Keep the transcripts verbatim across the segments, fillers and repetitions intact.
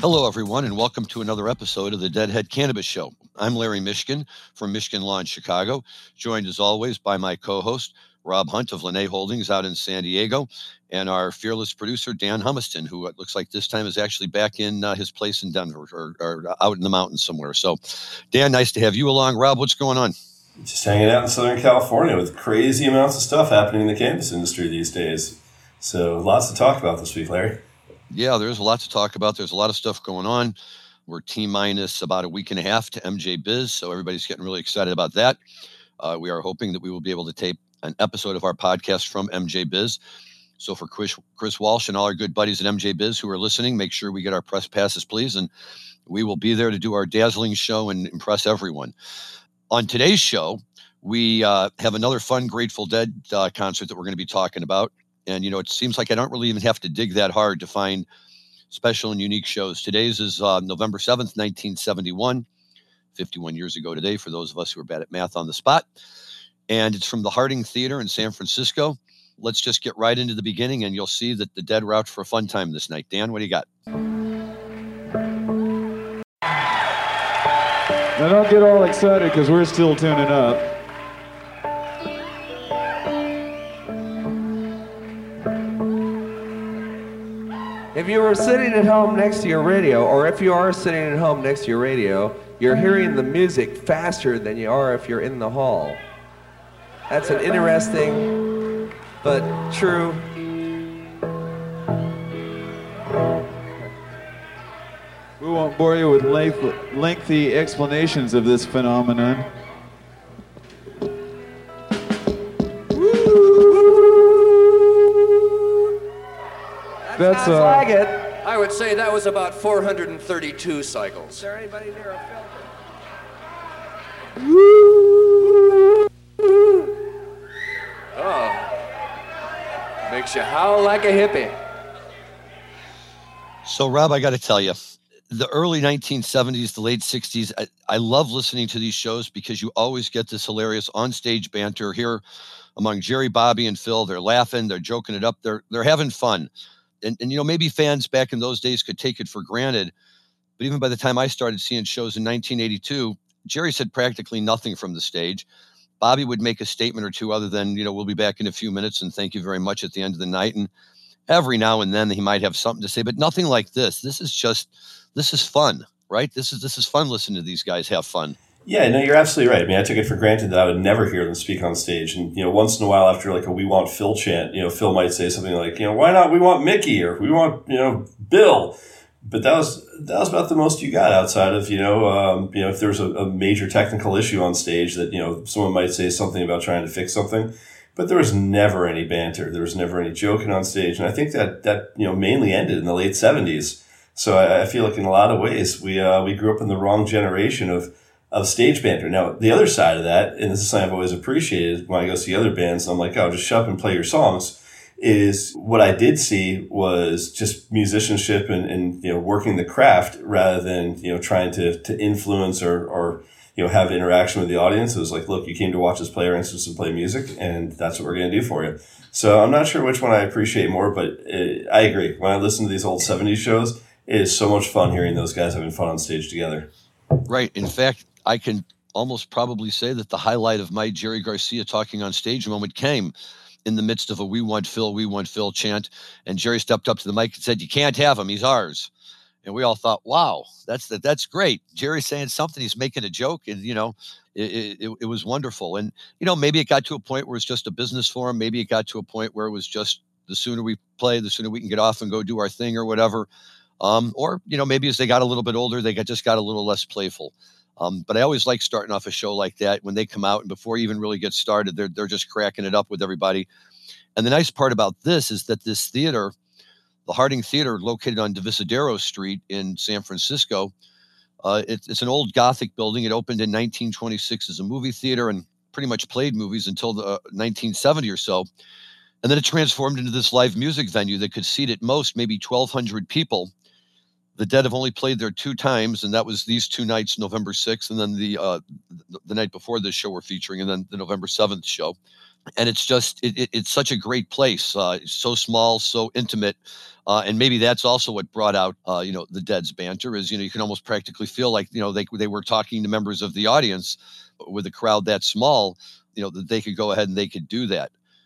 Hello, everyone, and welcome to another episode of the Deadhead Cannabis Show. I'm Larry Mishkin from Mishkin Law in Chicago, joined as always by my co-host, Rob Hunt of Lene Holdings out in San Diego, and our fearless producer, Dan Humiston, who it looks like this time is actually back in uh, his place in Denver or, or out in the mountains somewhere. So, Dan, nice to have you along. Rob, what's going on? Just hanging out in Southern California with crazy amounts of stuff happening in the cannabis industry these days. So lots to talk about this week, Larry. Yeah, there's a lot to talk about. There's a lot of stuff going on. We're T-minus about a week and a half to M J Biz, so everybody's getting really excited about that. Uh, we are hoping that we will be able to tape an episode of our podcast from M J Biz. So for Chris, Chris Walsh and all our good buddies at M J Biz who are listening, make sure we get our press passes, please, and we will be there to do our dazzling show and impress everyone. On today's show, we uh, have another fun Grateful Dead uh, concert that we're going to be talking about. And, you know, it seems like I don't really even have to dig that hard to find special and unique shows. Today's is uh, November seventh, nineteen seventy-one, fifty-one years ago today, for those of us who are bad at math on the spot. And it's from the Harding Theater in San Francisco. Let's just get right into the beginning, and you'll see that the Dead were out for a fun time this night. Dan, what do you got? Now, don't get all excited because we're still tuning up. If you were sitting at home next to your radio, or if you are sitting at home next to your radio, you're hearing the music faster than you are if you're in the hall. That's an interesting but true. We won't bore you with length- lengthy explanations of this phenomenon. That's uh, like it. I would say that was about four hundred thirty-two cycles. Is there anybody near a filter? Oh, makes you howl like a hippie. So, Rob, I got to tell you, the early nineteen seventies, the late sixties, I, I love listening to these shows because you always get this hilarious on-stage banter here among Jerry, Bobby, and Phil. They're laughing, they're joking it up, they're they're having fun. And, and, you know, maybe fans back in those days could take it for granted. But even by the time I started seeing shows in nineteen eighty-two, Jerry said practically nothing from the stage. Bobby would make a statement or two other than, you know, we'll be back in a few minutes and thank you very much at the end of the night. And every now and then he might have something to say, but nothing like this. This is just, this is fun, right? This is, this is fun listening to these guys have fun. Yeah, no, you're absolutely right. I mean, I took it for granted that I would never hear them speak on stage. And, you know, once in a while after like a "We Want Phil" chant, you know, Phil might say something like, you know, why not "We want Mickey" or "We want, you know, Bill." But that was, that was about the most you got outside of, you know, um, you know, if there was a, a major technical issue on stage that, you know, someone might say something about trying to fix something. But there was never any banter. There was never any joking on stage. And I think that, that, you know, mainly ended in the late seventies. So I, I feel like in a lot of ways, we, uh, we grew up in the wrong generation of, of stage banter. Now, the other side of that, and this is something I've always appreciated when I go see other bands, I'm like, oh, just shut up and play your songs, is what I did see was just musicianship and, and, you know, working the craft rather than, you know, trying to, to influence or, or, you know, have interaction with the audience. It was like, look, you came to watch us play our instruments and play music, and that's what we're going to do for you. So I'm not sure which one I appreciate more, but it, I agree. When I listen to these old seventies shows, it is so much fun hearing those guys having fun on stage together. Right. In fact, I can almost probably say that the highlight of my Jerry Garcia talking on stage moment came in the midst of a "We Want Phil, We Want Phil" chant. And Jerry stepped up to the mic and said, "You can't have him. He's ours." And we all thought, wow, that's that, that's great. Jerry's saying something. He's making a joke. And, you know, it, it, it was wonderful. And, you know, maybe it got to a point where it's just a business for him. Maybe it got to a point where it was just the sooner we play, the sooner we can get off and go do our thing or whatever. Um, or, you know, maybe as they got a little bit older, they got, just got a little less playful. Um, but I always like starting off a show like that when they come out and before you even really get started, they're they're just cracking it up with everybody. And the nice part about this is that this theater, the Harding Theater, located on Divisadero Street in San Francisco, uh, it, it's an old Gothic building. It opened in nineteen twenty-six as a movie theater and pretty much played movies until the uh, nineteen seventy or so. And then it transformed into this live music venue that could seat at most maybe twelve hundred people. The Dead have only played there two times, and that was these two nights, November sixth, and then the uh, the night before this show we're featuring, and then the November seventh show. and it's just it, it, it's such a great place. Uh, it's so small, so intimate, uh, and maybe that's also what brought out uh, you know the Dead's banter. Is you know you can almost practically feel like you know they they were talking to members of the audience with a crowd that small. You know that they could go ahead and they could do that.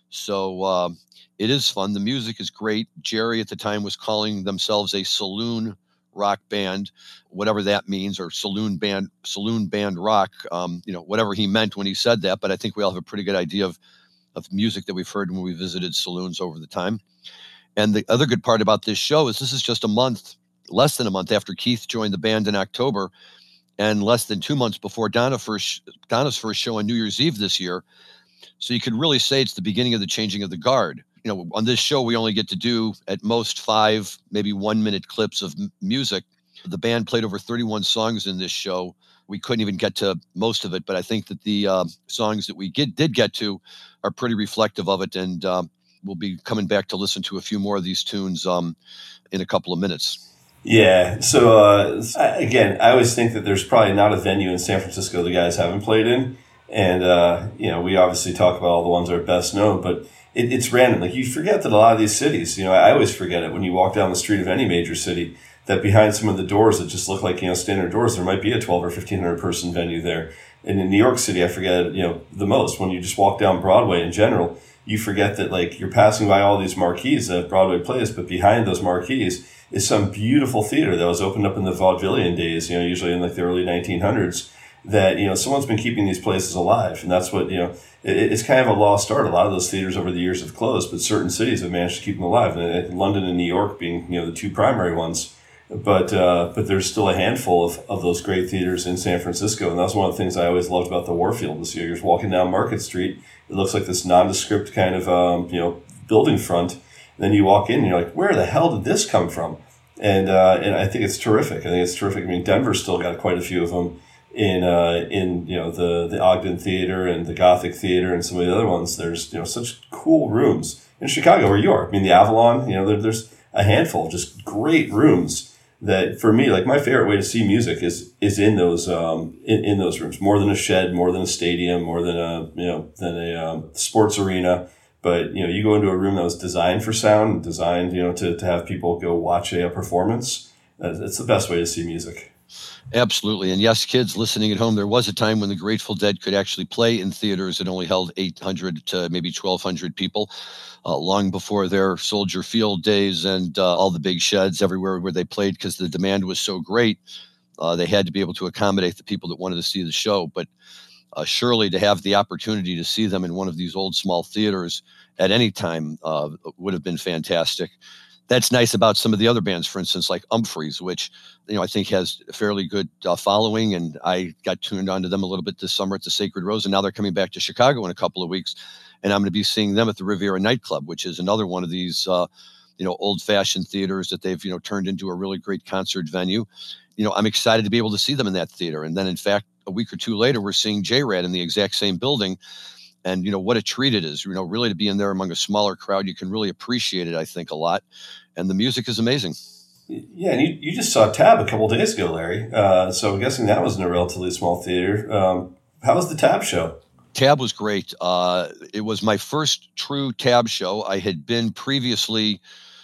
So um, it is fun. The music is great. Jerry at the time was calling themselves a saloon rock band, whatever that means, or saloon band, saloon band rock. Um, you know whatever he meant when he said that. But I think we all have a pretty good idea of of music that we've heard when we visited saloons over the time. And the other good part about this show is this is just a month, less than a month after Keith joined the band in October, and less than two months before Donna first, Donna's first show on New Year's Eve this year. So you could really say it's the beginning of the changing of the guard. You know, on this show, we only get to do at most five, maybe one minute clips of m- music. The band played over thirty-one songs in this show. We couldn't even get to most of it, but I think that the uh, songs that we get, did get to are pretty reflective of it. And um, we'll be coming back to listen to a few more of these tunes um, in a couple of minutes. Yeah. So uh, again, I always think that there's probably not a venue in San Francisco the guys haven't played in. And, uh, you know, we obviously talk about all the ones that are best known, but it, it's random. Like you forget that a lot of these cities, you know, I always forget it when you walk down the street of any major city, that behind some of the doors that just look like, you know, standard doors, there might be a twelve or fifteen hundred person venue there. And in New York City, I forget, you know, the most. When you just walk down Broadway in general, you forget that, like, you're passing by all these marquees that Broadway plays, but behind those marquees is some beautiful theater that was opened up in the vaudevillian days, you know, usually in like the early nineteen hundreds, that, you know, someone's been keeping these places alive. And that's what, you know, it, it's kind of a lost art. A lot of those theaters over the years have closed, but certain cities have managed to keep them alive. And London and New York being, you know, the two primary ones. But uh, but there's still a handful of, of those great theaters in San Francisco. And that's one of the things I always loved about the Warfield this year. You're walking down Market Street. It looks like this nondescript kind of, um, you know, building front. And then you walk in and you're like, where the hell did this come from? And uh, and I think it's terrific. I think it's terrific. I mean, Denver's still got quite a few of them in, uh, in you know, the, the Ogden Theater and the Gothic Theater and some of the other ones. There's, you know, such cool rooms. In Chicago, where you are, I mean, the Avalon, you know, there, there's a handful of just great rooms that, for me, like, my favorite way to see music is is in those um in, in those rooms, more than a shed, more than a stadium, more than a you know than a um, sports arena. But you know, you go into a room that was designed for sound, designed you know to, to have people go watch a, a performance. It's the best way to see music. Absolutely. And yes, kids listening at home, there was a time when the Grateful Dead could actually play in theaters that only held eight hundred to maybe twelve hundred people, uh, long before their Soldier Field days and uh, all the big sheds everywhere where they played, because the demand was so great. Uh, they had to be able to accommodate the people that wanted to see the show. But uh, surely to have the opportunity to see them in one of these old small theaters at any time uh, would have been fantastic. That's nice about some of the other bands, for instance, like Umphreys, which, you know, I think has a fairly good uh, following. And I got tuned onto them a little bit this summer at the Sacred Rose. And now they're coming back to Chicago in a couple of weeks. And I'm going to be seeing them at the Riviera Nightclub, which is another one of these, uh, you know, old fashioned theaters that they've, you know, turned into a really great concert venue. You know, I'm excited to be able to see them in that theater. And then, in fact, a week or two later, we're seeing J-Rad in the exact same building. And, you know, what a treat it is, you know, really to be in there among a smaller crowd. You can really appreciate it, I think, a lot. And the music is amazing. Yeah, and you, you just saw Tab a couple days ago, Larry. Uh, so I'm guessing that was in a relatively small theater. Um, how was the Tab show? Tab was great. Uh, it was my first true Tab show. I had been previously,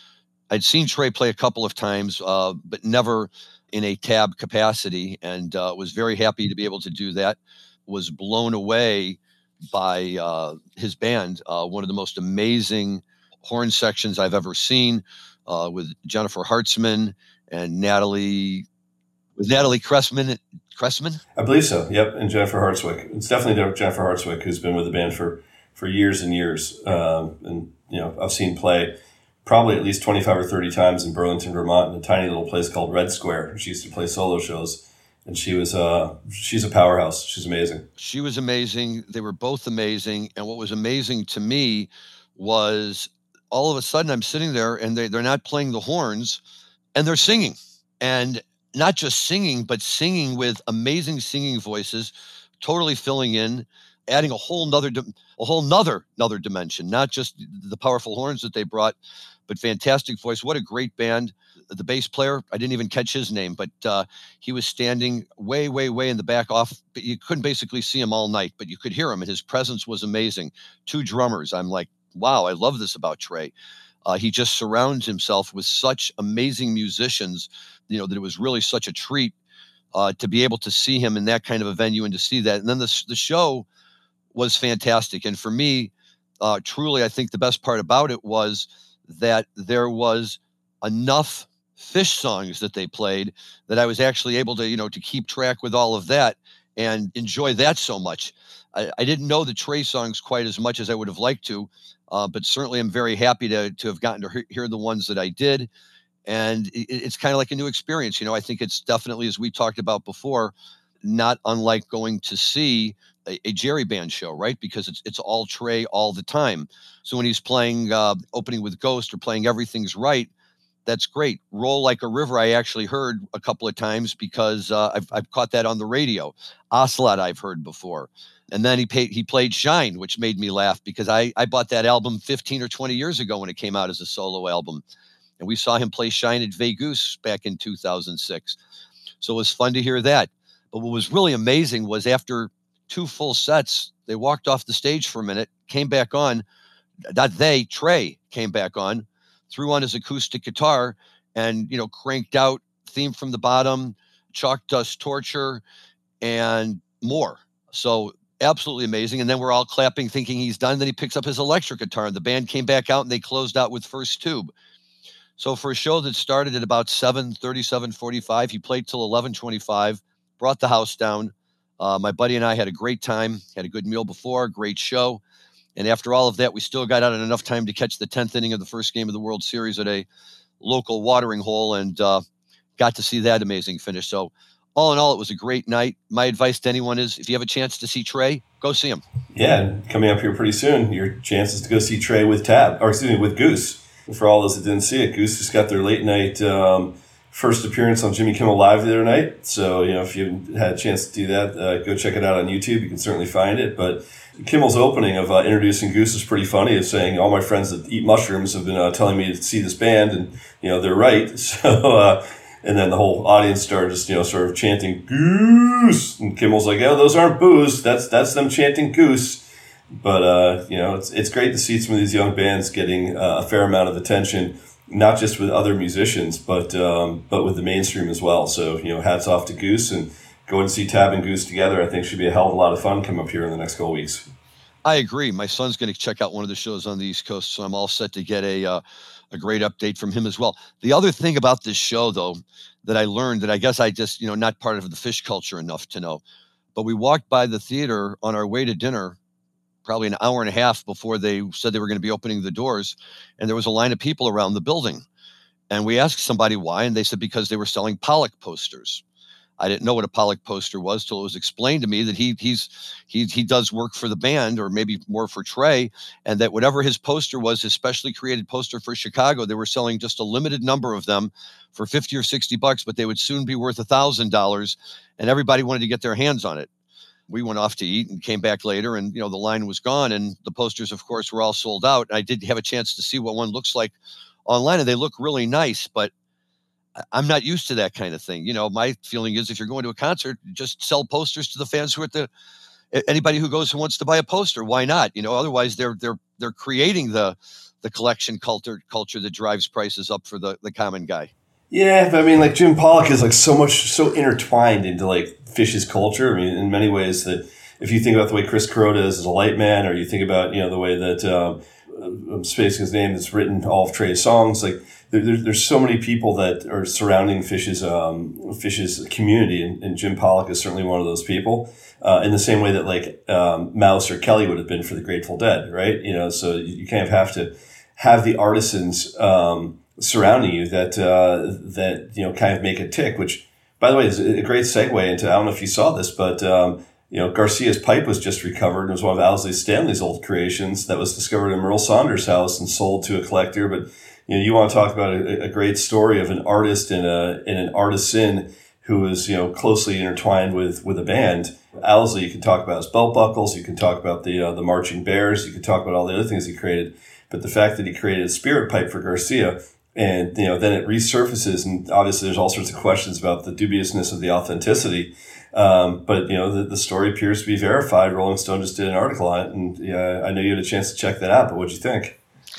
I'd seen Trey play a couple of times, uh, but never in a Tab capacity, and uh, was very happy to be able to do that. Was blown away by uh, his band, uh, one of the most amazing horn sections I've ever seen, uh, with Jennifer Hartzman and Natalie, with Natalie Cressman. Cressman? I believe so. Yep, and Jennifer Hartswick. It's definitely Jennifer Hartswick, who's been with the band for, for years and years. Um, and you know, I've seen play probably at least twenty-five or thirty times in Burlington, Vermont, in a tiny little place called Red Square. She used to play solo shows. And she was, uh, she's a powerhouse. She's amazing. She was amazing. They were both amazing. And what was amazing to me was all of a sudden I'm sitting there and they, they're not playing the horns and they're singing. And not just singing, but singing with amazing singing voices, totally filling in, adding a whole nother, a whole nother, another dimension, not just the powerful horns that they brought, but fantastic voice. What a great band. The bass player, I didn't even catch his name, but uh, he was standing way, way, way in the back off. You couldn't basically see him all night, but you could hear him, and his presence was amazing. Two drummers. I'm like, wow, I love this about Trey. Uh, he just surrounds himself with such amazing musicians, you know, that it was really such a treat uh, to be able to see him in that kind of a venue and to see that. And then the, the show was fantastic. And for me, uh, truly, I think the best part about it was that there was enough Phish songs that they played that I was actually able to, you know, to keep track with all of that and enjoy that so much. I, I didn't know the Trey songs quite as much as I would have liked to, uh, but certainly I'm very happy to to have gotten to he- hear the ones that I did. And it, it's kind of like a new experience. You know, I think it's definitely, as we talked about before, not unlike going to see a, a Jerry band show, right? Because it's it's all Trey all the time. So when he's playing, uh, opening with Ghost or playing Everything's Right, that's great. Roll Like a River, I actually heard a couple of times because uh, I've I've caught that on the radio. Ocelot, I've heard before. And then he paid, he played Shine, which made me laugh because I, I bought that album fifteen or twenty years ago when it came out as a solo album. And we saw him play Shine at Vegas back in two thousand six. So it was fun to hear that. But what was really amazing was after two full sets, they walked off the stage for a minute, came back on. Not they, Trey came back on, threw on his acoustic guitar and, you know, cranked out Theme from the Bottom, Chalk Dust Torture, and more. So absolutely amazing. And then we're all clapping, thinking he's done. Then he picks up his electric guitar and the band came back out and they closed out with First Tube. So for a show that started at about seven thirty, seven forty-five, he played till eleven twenty-five, brought the house down. Uh, my buddy and I had a great time, had a good meal before, great show. And after all of that, we still got out in enough time to catch the tenth inning of the first game of the World Series at a local watering hole and uh, got to see that amazing finish. So all in all, it was a great night. My advice to anyone is if you have a chance to see Trey, go see him. Yeah, coming up here pretty soon, your chances to go see Trey with Tab, or excuse me, with Goose. For all those that didn't see it, Goose just got their late night um, first appearance on Jimmy Kimmel Live the other night. So, you know, if you haven't had a chance to do that, uh, go check it out on YouTube. You can certainly find it. But Kimmel's opening of uh, introducing Goose is pretty funny. It's saying all my friends that eat mushrooms have been uh, telling me to see this band, and you know they're right. So, uh, and then the whole audience started just you know sort of chanting Goose, and Kimmel's like, "Oh, those aren't boos. That's that's them chanting Goose." But uh, you know, it's it's great to see some of these young bands getting uh, a fair amount of attention, not just with other musicians, but um, but with the mainstream as well. So you know, hats off to Goose, and going to see Tab and Goose together, I think should be a hell of a lot of fun come up here in the next couple of weeks. I agree. My son's going to check out one of the shows on the East Coast, so I'm all set to get a uh, a great update from him as well. The other thing about this show, though, that I learned that I guess I just you know not part of the Phish culture enough to know, but we walked by the theater on our way to dinner, probably an hour and a half before they said they were going to be opening the doors, and there was a line of people around the building. And we asked somebody why, and they said because they were selling Pollock posters. I didn't know what a Pollock poster was till it was explained to me that he he's he he does work for the band, or maybe more for Trey, and that whatever his poster was, his specially created poster for Chicago, they were selling just a limited number of them for fifty or sixty bucks, but they would soon be worth a thousand dollars, and everybody wanted to get their hands on it. We went off to eat and came back later, and you know the line was gone, and the posters, of course, were all sold out. And I did have a chance to see what one looks like online, and they look really nice, but I'm not used to that kind of thing. You know, my feeling is if you're going to a concert, just sell posters to the fans who are at the anybody who goes who wants to buy a poster. Why not? You know, otherwise they're they're they're creating the the collection culture culture that drives prices up for the the common guy. Yeah, but I mean, like Jim Pollock is like so much so intertwined into like Phish's culture. I mean, in many ways that if you think about the way Chris Kuroda is as a light man, or you think about you know the way that um, I'm spacing his name that's written all of Trey's songs, like. There, there's so many people that are surrounding Phish's um, Phish's community, and, and Jim Pollock is certainly one of those people. Uh, in the same way that like um, Mouse or Kelly would have been for the Grateful Dead, right? You know, so you, you kind of have to have the artisans um, surrounding you that uh, that you know kind of make it tick. Which, by the way, is a great segue into. I don't know if you saw this, but um, you know, Garcia's pipe was just recovered. It was one of Owsley Stanley's old creations that was discovered in Merle Saunders' house and sold to a collector, but. You know, you want to talk about a, a great story of an artist and a and an artisan who is you know closely intertwined with with a band. Owsley, you can talk about his belt buckles, you can talk about the uh, the marching bears, you can talk about all the other things he created. But the fact that he created a spirit pipe for Garcia, and, you know, then it resurfaces, and obviously there's all sorts of questions about the dubiousness of the authenticity. Um, but, you know, the, the story appears to be verified. Rolling Stone just did an article on it, and yeah, I know you had a chance to check that out, but what'd you think?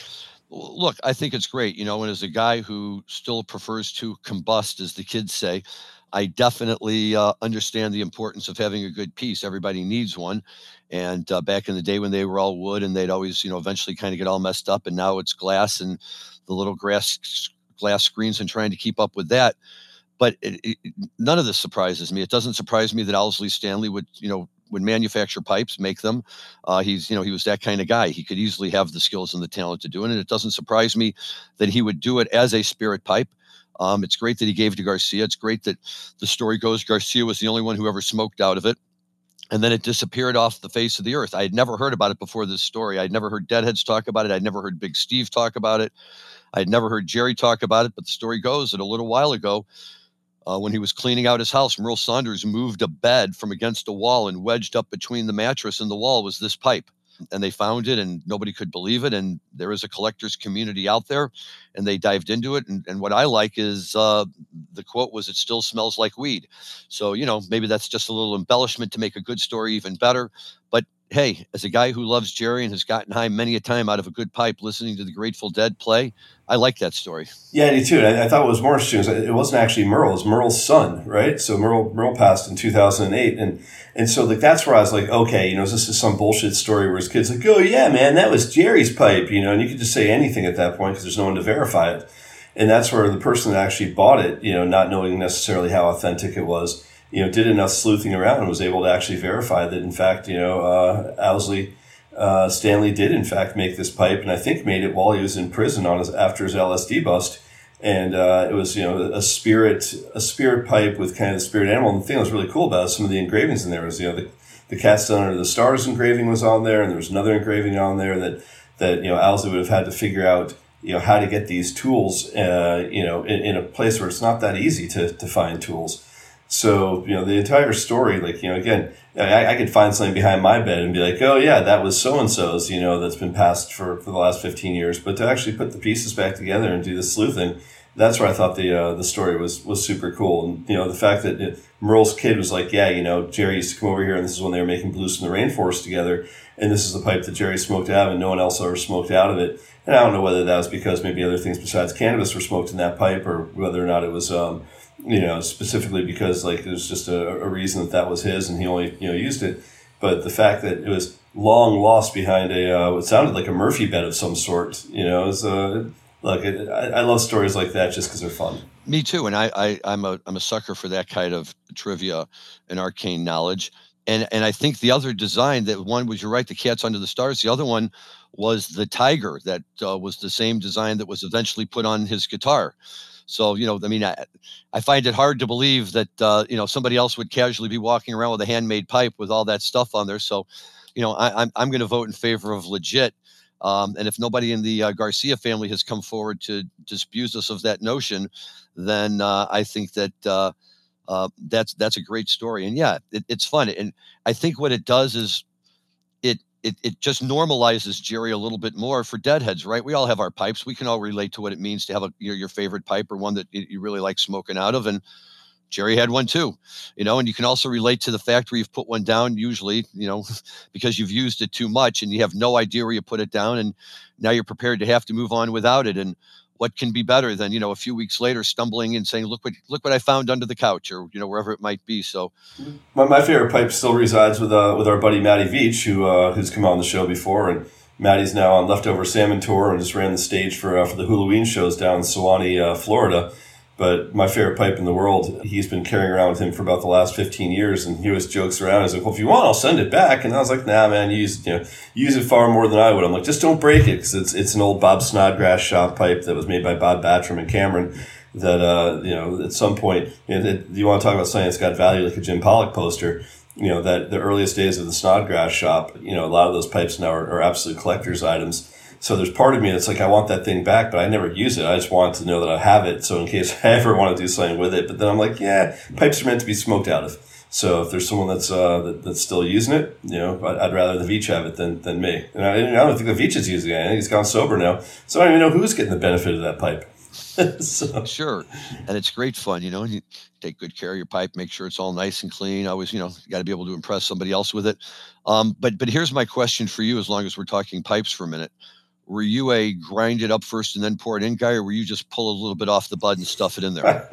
Look, I think it's great, you know, and as a guy who still prefers to combust, as the kids say, I definitely uh, understand the importance of having a good piece. Everybody needs one. And uh, back in the day when they were all wood and they'd always, you know, eventually kind of get all messed up, and now it's glass and the little glass glass screens and trying to keep up with that. But it, it, none of this surprises me. It doesn't surprise me that Owsley Stanley would, you know, would manufacture pipes, make them. Uh, he's, you know, he was that kind of guy. He could easily have the skills and the talent to do it. And it doesn't surprise me that he would do it as a spirit pipe. Um, it's great that he gave it to Garcia. It's great that the story goes Garcia was the only one who ever smoked out of it. And then it disappeared off the face of the earth. I had never heard about it before this story. I'd never heard Deadheads talk about it. I'd never heard Big Steve talk about it. I'd never heard Jerry talk about it. But the story goes that a little while ago, Uh, when he was cleaning out his house, Merle Saunders moved a bed from against a wall, and wedged up between the mattress and the wall was this pipe. And they found it, and nobody could believe it. And there is a collector's community out there, and they dived into it. And, and what I like is uh, the quote was, "It still smells like weed." So, you know, maybe that's just a little embellishment to make a good story even better. But hey, as a guy who loves Jerry and has gotten high many a time out of a good pipe listening to the Grateful Dead play, I like that story. Yeah, I do too. And I, I thought what was more interesting was it wasn't actually Merle; it was Merle's son, right? So Merle Merle passed in two thousand eight, and and so like that's where I was like, okay, you know, this is some bullshit story where his kid's like, oh yeah, man, that was Jerry's pipe, you know, and you could just say anything at that point because there's no one to verify it. And that's where the person that actually bought it, you know, not knowing necessarily how authentic it was, you know, did enough sleuthing around and was able to actually verify that, in fact, you know, uh, Owsley uh, Stanley did, in fact, make this pipe, and I think made it while he was in prison on his after his L S D bust. And uh, it was, you know, a spirit a spirit pipe with kind of the spirit animal. And the thing that was really cool about it, some of the engravings in there was, you know, the, the Cats Down Under the Stars engraving was on there, and there was another engraving on there that, that you know, Owsley would have had to figure out, you know, how to get these tools, uh, you know, in, in a place where it's not that easy to, to find tools. So, you know, the entire story, like, you know, again, I, I could find something behind my bed and be like, oh, yeah, that was so-and-so's, you know, that's been passed for, for the last fifteen years. But to actually put the pieces back together and do the sleuthing, that's where I thought the uh, the story was was super cool. And, you know, the fact that it, Merle's kid was like, yeah, you know, Jerry used to come over here, and this is when they were making Blues in the Rainforest together. And this is the pipe that Jerry smoked out of, and no one else ever smoked out of it. And I don't know whether that was because maybe other things besides cannabis were smoked in that pipe, or whether or not it was, um, you know, specifically because, like, it was just a, a reason that that was his and he only, you know, used it. But the fact that it was long lost behind a, uh, what sounded like a Murphy bed of some sort, you know, is, uh, look, it, I, I love stories like that just because they're fun. Me too. And I, I, I'm a, I'm a sucker for that kind of trivia and arcane knowledge. And, and I think the other design, that one was, you're right, the Cats Under the Stars. The other one was the tiger that uh, was the same design that was eventually put on his guitar. So, you know, I mean, I, I find it hard to believe that, uh, you know, somebody else would casually be walking around with a handmade pipe with all that stuff on there. So, you know, I, I'm, I'm going to vote in favor of legit. Um, and if nobody in the uh, Garcia family has come forward to disabuse us of that notion, then uh, I think that uh, uh, that's that's a great story. And yeah, it, it's fun. And I think what it does is it it it just normalizes Jerry a little bit more for Deadheads, right? We all have our pipes. We can all relate to what it means to have a your, your favorite pipe, or one that you really like smoking out of. And Jerry had one too, you know, and you can also relate to the fact where you've put one down, usually, you know, because you've used it too much and you have no idea where you put it down, and now you're prepared to have to move on without it. And what can be better than, you know, a few weeks later stumbling and saying, look what look what I found under the couch, or, you know, wherever it might be. So my, my favorite pipe still resides with uh, with our buddy Matty Veach, who uh, who's come on the show before, and Matty's now on Leftover Salmon Tour and just ran the stage for uh, for the Halloween shows down in Sewanee, uh, Florida. But my favorite pipe in the world, he's been carrying around with him for about the last fifteen years, and he always jokes around. He's like, well, if you want, I'll send it back. And I was like, nah, man, you use, you know, use it far more than I would. I'm like, just don't break it, because it's it's an old Bob Snodgrass shop pipe that was made by Bob Battram and Cameron that, uh, you know, at some point, you know, it, you want to talk about something that's got value like a Jim Pollock poster, you know, that the earliest days of the Snodgrass shop, you know, a lot of those pipes now are, are absolute collector's items. So there's part of me that's like, I want that thing back, but I never use it. I just want to know that I have it, so in case I ever want to do something with it. But then I'm like, yeah, pipes are meant to be smoked out of. So if there's someone that's uh, that, that's still using it, you know, I'd, I'd rather the Veach have it than, than me. And I, I don't think the Veach is using it. I think he's gone sober now. So I don't even know who's getting the benefit of that pipe. So. Sure. And it's great fun, you know, you take good care of your pipe, make sure it's all nice and clean. Always, you know, you got to be able to impress somebody else with it. Um, but, but here's my question for you, as long as we're talking pipes for a minute. Were you a grind it up first and then pour it in guy, or were you just pull a little bit off the bud and stuff it in there?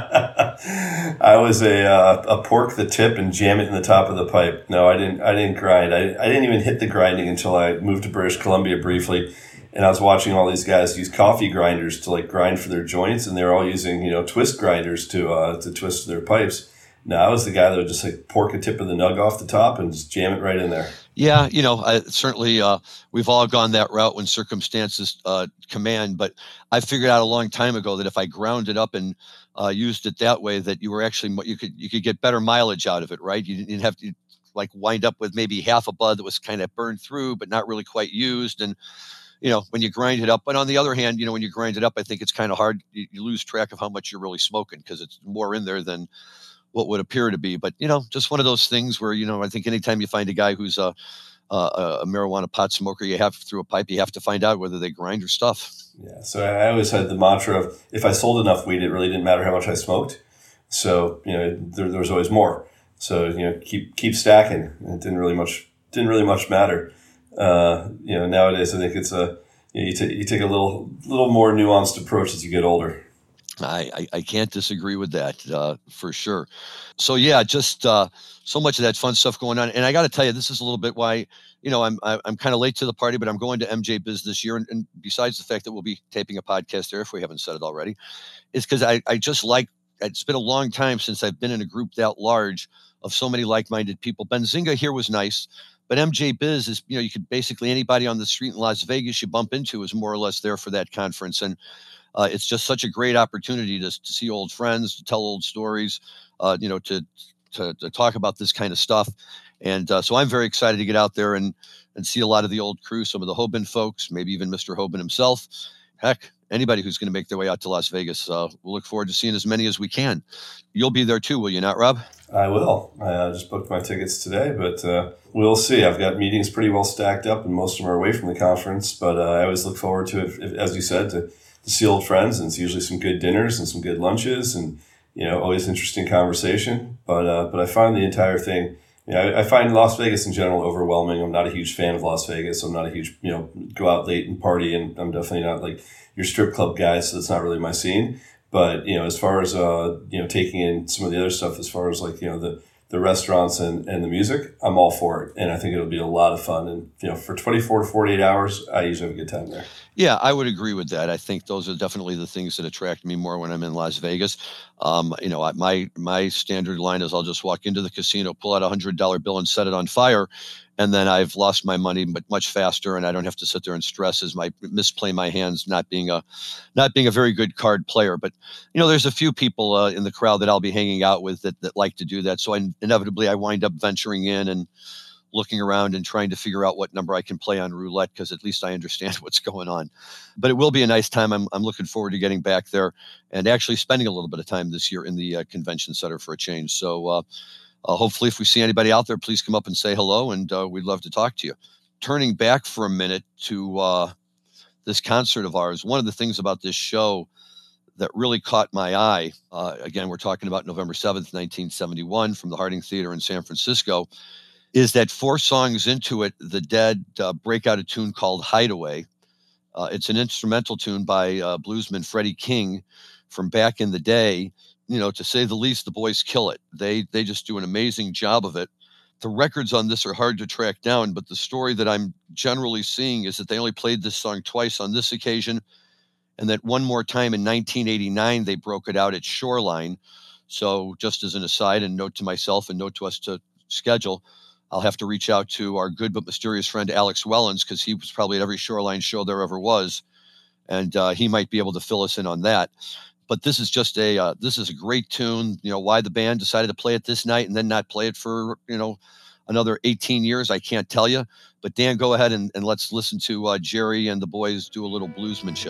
I was a uh, a pork the tip and jam it in the top of the pipe. No, I didn't. I didn't grind. I, I didn't even hit the grinding until I moved to British Columbia briefly, and I was watching all these guys use coffee grinders to like grind for their joints, and they're all using you know twist grinders to uh, to twist their pipes. No, I was the guy that would just like pork a tip of the nug off the top and just jam it right in there. Yeah, you know, I, certainly uh, we've all gone that route when circumstances uh, command. But I figured out a long time ago that if I ground it up and uh, used it that way, that you were actually you could you could get better mileage out of it, right? You didn't have to like wind up with maybe half a bud that was kind of burned through, but not really quite used. And you know, when you grind it up. But on the other hand, you know, when you grind it up, I think it's kind of hard. You, you lose track of how much you're really smoking because it's more in there than what would appear to be. But, you know, just one of those things where, you know, I think anytime you find a guy who's a, a, a marijuana pot smoker, you have through a pipe, you have to find out whether they grind or stuff. Yeah. So I always had the mantra of if I sold enough weed, it really didn't matter how much I smoked. So, you know, there, there was always more. So, you know, keep, keep stacking. It didn't really much, didn't really much matter. Uh, you know, nowadays I think it's a, you, know, you, t- you take a little, little more nuanced approach as you get older. I, I, I can't disagree with that uh, for sure. So yeah, just uh, so much of that fun stuff going on. And I got to tell you, this is a little bit why, you know, I'm I'm kind of late to the party, but I'm going to M J Biz this year. And, and besides the fact that we'll be taping a podcast there, if we haven't said it already, is because I, I just like, it's been a long time since I've been in a group that large of so many like-minded people. Benzinga here was nice, but M J Biz is, you know, you could basically anybody on the street in Las Vegas you bump into is more or less there for that conference. And Uh, it's just such a great opportunity to, to see old friends, to tell old stories, uh, you know, to, to to talk about this kind of stuff. And uh, so I'm very excited to get out there and and see a lot of the old crew, some of the Hoban folks, maybe even Mister Hoban himself. Heck, anybody who's going to make their way out to Las Vegas. Uh, we'll look forward to seeing as many as we can. You'll be there too, will you not, Rob? I will. I uh, just booked my tickets today, but uh, we'll see. I've got meetings pretty well stacked up, and most of them are away from the conference. But uh, I always look forward to it, if, as you said, to to see old friends, and it's usually some good dinners and some good lunches, and you know, always interesting conversation. But uh, but I find the entire thing, you know, I, I find Las Vegas in general overwhelming. I'm not a huge fan of Las Vegas. I'm not a huge, you know, go out late and party, and I'm definitely not like your strip club guy, so that's not really my scene. But you know, as far as uh, you know, taking in some of the other stuff, as far as like you know the the restaurants and, and the music, I'm all for it, and I think it'll be a lot of fun. And you know, for twenty-four to forty-eight hours, I usually have a good time there. Yeah, I would agree with that. I think those are definitely the things that attract me more when I'm in Las Vegas. Um, you know, my my standard line is I'll just walk into the casino, pull out a hundred dollar bill, and set it on fire, and then I've lost my money, but much faster, and I don't have to sit there and stress as my misplay my hands, not being a not being a very good card player. But you know, there's a few people uh, in the crowd that I'll be hanging out with that that like to do that. So I, inevitably, I wind up venturing in and looking around and trying to figure out what number I can play on roulette, because at least I understand what's going on. But it will be a nice time. I'm I'm looking forward to getting back there and actually spending a little bit of time this year in the uh, convention center for a change. So uh, uh, hopefully if we see anybody out there, please come up and say hello, and uh, we'd love to talk to you. Turning back for a minute to uh, this concert of ours, one of the things about this show that really caught my eye, uh, again, we're talking about November seventh, nineteen seventy-one from the Harding Theater in San Francisco, is that four songs into it, the Dead uh, break out a tune called Hideaway. Uh, it's an instrumental tune by uh, bluesman Freddie King from back in the day. You know, to say the least, the boys kill it. They they just do an amazing job of it. The records on this are hard to track down, but the story that I'm generally seeing is that they only played this song twice on this occasion, and that one more time in nineteen eighty-nine, they broke it out at Shoreline. So just as an aside, and note to myself and note to us to schedule, I'll have to reach out to our good but mysterious friend Alex Wellens, because he was probably at every Shoreline show there ever was, and uh, he might be able to fill us in on that. But this is just a uh, this is a great tune. You know, why the band decided to play it this night and then not play it for you know another eighteen years, I can't tell you. But Dan, go ahead and, and let's listen to uh, Jerry and the boys do a little bluesmanship.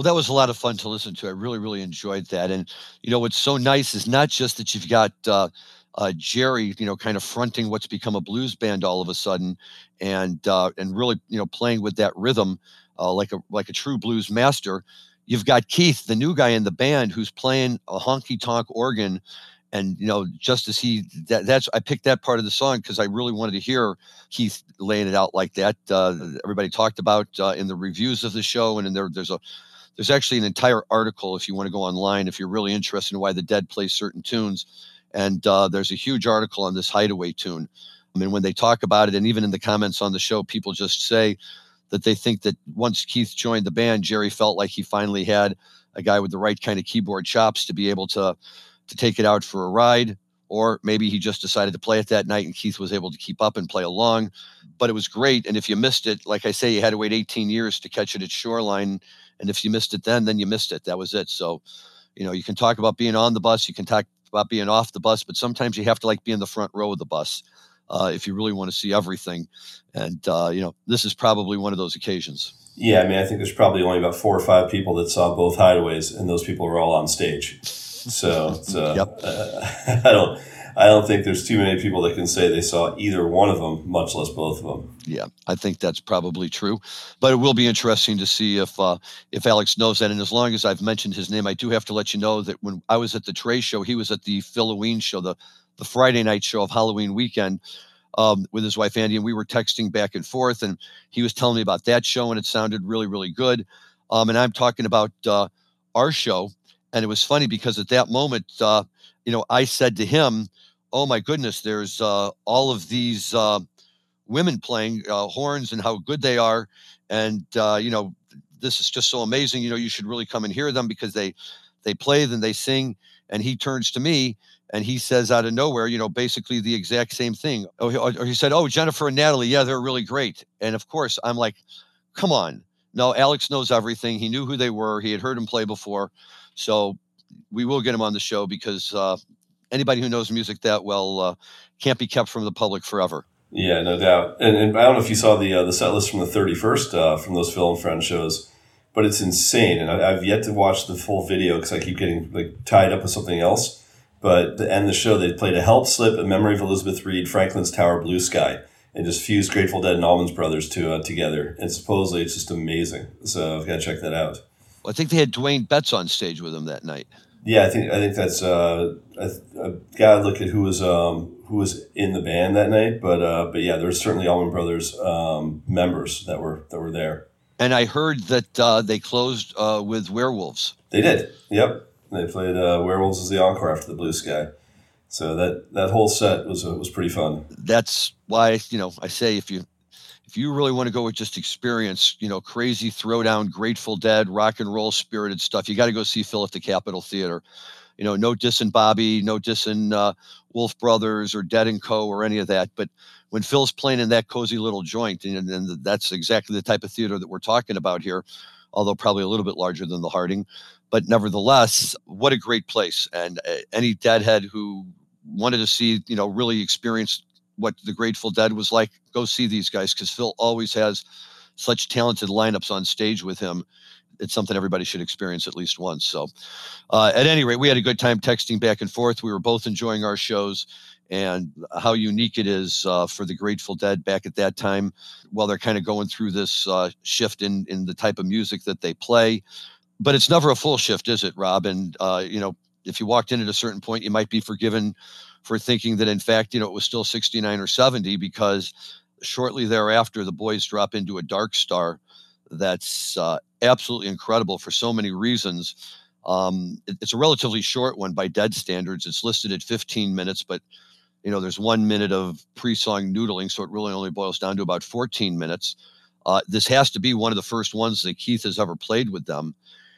Well, that was a lot of fun to listen to. I really, really enjoyed that. And, you know, what's so nice is not just that you've got uh, uh, Jerry, you know, kind of fronting what's become a blues band all of a sudden, and uh, and really, you know, playing with that rhythm uh, like a like a true blues master. You've got Keith, the new guy in the band, who's playing a honky tonk organ. And, you know, just as he, that, that's, I picked that part of the song because I really wanted to hear Keith laying it out like that. Uh, everybody talked about uh, in the reviews of the show, and in there, there's a, there's actually an entire article if you want to go online, if you're really interested in why the Dead play certain tunes. And uh, there's a huge article on this Hideaway tune. I mean, when they talk about it, and even in the comments on the show, people just say that they think that once Keith joined the band, Jerry felt like he finally had a guy with the right kind of keyboard chops to be able to, to take it out for a ride, or maybe he just decided to play it that night and Keith was able to keep up and play along. But it was great. And if you missed it, like I say, you had to wait eighteen years to catch it at Shoreline. And if you missed it then, then you missed it. That was it. So, you know, you can talk about being on the bus, you can talk about being off the bus, but sometimes you have to like be in the front row of the bus uh, if you really want to see everything. And, uh, you know, this is probably one of those occasions. Yeah, I mean, I think there's probably only about four or five people that saw both Hideaways, and those people were all on stage. So, so yep. uh, I don't, I don't think there's too many people that can say they saw either one of them, much less both of them. Yeah, I think that's probably true, but it will be interesting to see if uh, if Alex knows that. And as long as I've mentioned his name, I do have to let you know that when I was at the Trey show, he was at the Philoween show, the the Friday night show of Halloween weekend, um, with his wife Andy, and we were texting back and forth, and he was telling me about that show, and it sounded really, really good. Um, and I'm talking about uh, our show. And it was funny because at that moment, uh, you know, I said to him, oh, my goodness, there's uh, all of these uh, women playing uh, horns and how good they are. And, uh, you know, this is just so amazing. You know, you should really come and hear them because they they play, then they sing. And he turns to me and he says out of nowhere, you know, basically the exact same thing. Or, or he said, oh, Jennifer and Natalie, yeah, they're really great. And of course, I'm like, come on. No, Alex knows everything. He knew who they were. He had heard them play before. So we will get him on the show because uh, anybody who knows music that well uh, can't be kept from the public forever. Yeah, no doubt. And, and I don't know if you saw the uh, the set list from the thirty-first uh, from those Phil and Friends shows, but it's insane. And I, I've yet to watch the full video because I keep getting like tied up with something else. But to end the show, they played A Help Slip, A Memory of Elizabeth Reed, Franklin's Tower, Blue Sky, and just fused Grateful Dead and Allman Brothers to, uh, together. And supposedly it's just amazing. So I've got to check that out. I think they had Dwayne Betts on stage with them that night. Yeah, I think I think that's uh, I, I gotta look at who was um, who was in the band that night, but uh, but yeah, there's certainly Allman Brothers um, members that were that were there. And I heard that uh, they closed uh, with Werewolves. They did. Yep, they played uh, Werewolves as the encore after the Blue Sky. So that, that whole set was uh, was pretty fun. That's why, you know, I say if you. If you really want to go with just experience, you know, crazy throwdown, Grateful Dead, rock and roll spirited stuff, you got to go see Phil at the Capitol Theater. You know, no dissing Bobby, no dissing uh, Wolf Brothers or Dead and Co. or any of that. But when Phil's playing in that cozy little joint, and, and that's exactly the type of theater that we're talking about here, although probably a little bit larger than the Harding. But nevertheless, what a great place. And uh, any Deadhead who wanted to see, you know, really experience what the Grateful Dead was like, go see these guys because Phil always has such talented lineups on stage with him. It's something everybody should experience at least once. So uh, at any rate, we had a good time texting back and forth. We were both enjoying our shows and how unique it is uh, for the Grateful Dead back at that time while they're kind of going through this uh, shift in, in the type of music that they play. But it's never a full shift, is it, Rob? And, uh, you know, if you walked in at a certain point, you might be forgiven for thinking that, in fact, you know, it was still sixty-nine or seventy, because shortly thereafter, the boys drop into a dark star that's uh, absolutely incredible for so many reasons. Um, it, it's a relatively short one by Dead standards. It's listed at fifteen minutes, but, you know, there's one minute of pre-song noodling, so it really only boils down to about fourteen minutes. Uh, this has to be one of the first ones that Keith has ever played with them.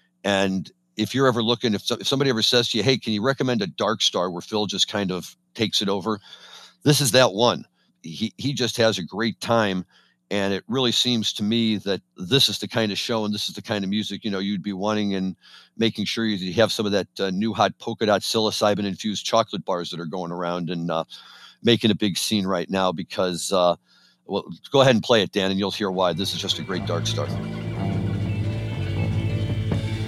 And if you're ever looking, if, so, if somebody ever says to you, hey, can you recommend a dark star where Phil just kind of takes it over? This is that one. He he just has a great time. And it really seems to me that this is the kind of show and this is the kind of music, you know, you'd be wanting and making sure you have some of that uh, new hot polka dot psilocybin infused chocolate bars that are going around and uh, making a big scene right now because, uh, well, go ahead and play it, Dan, and you'll hear why. This is just a great dark star.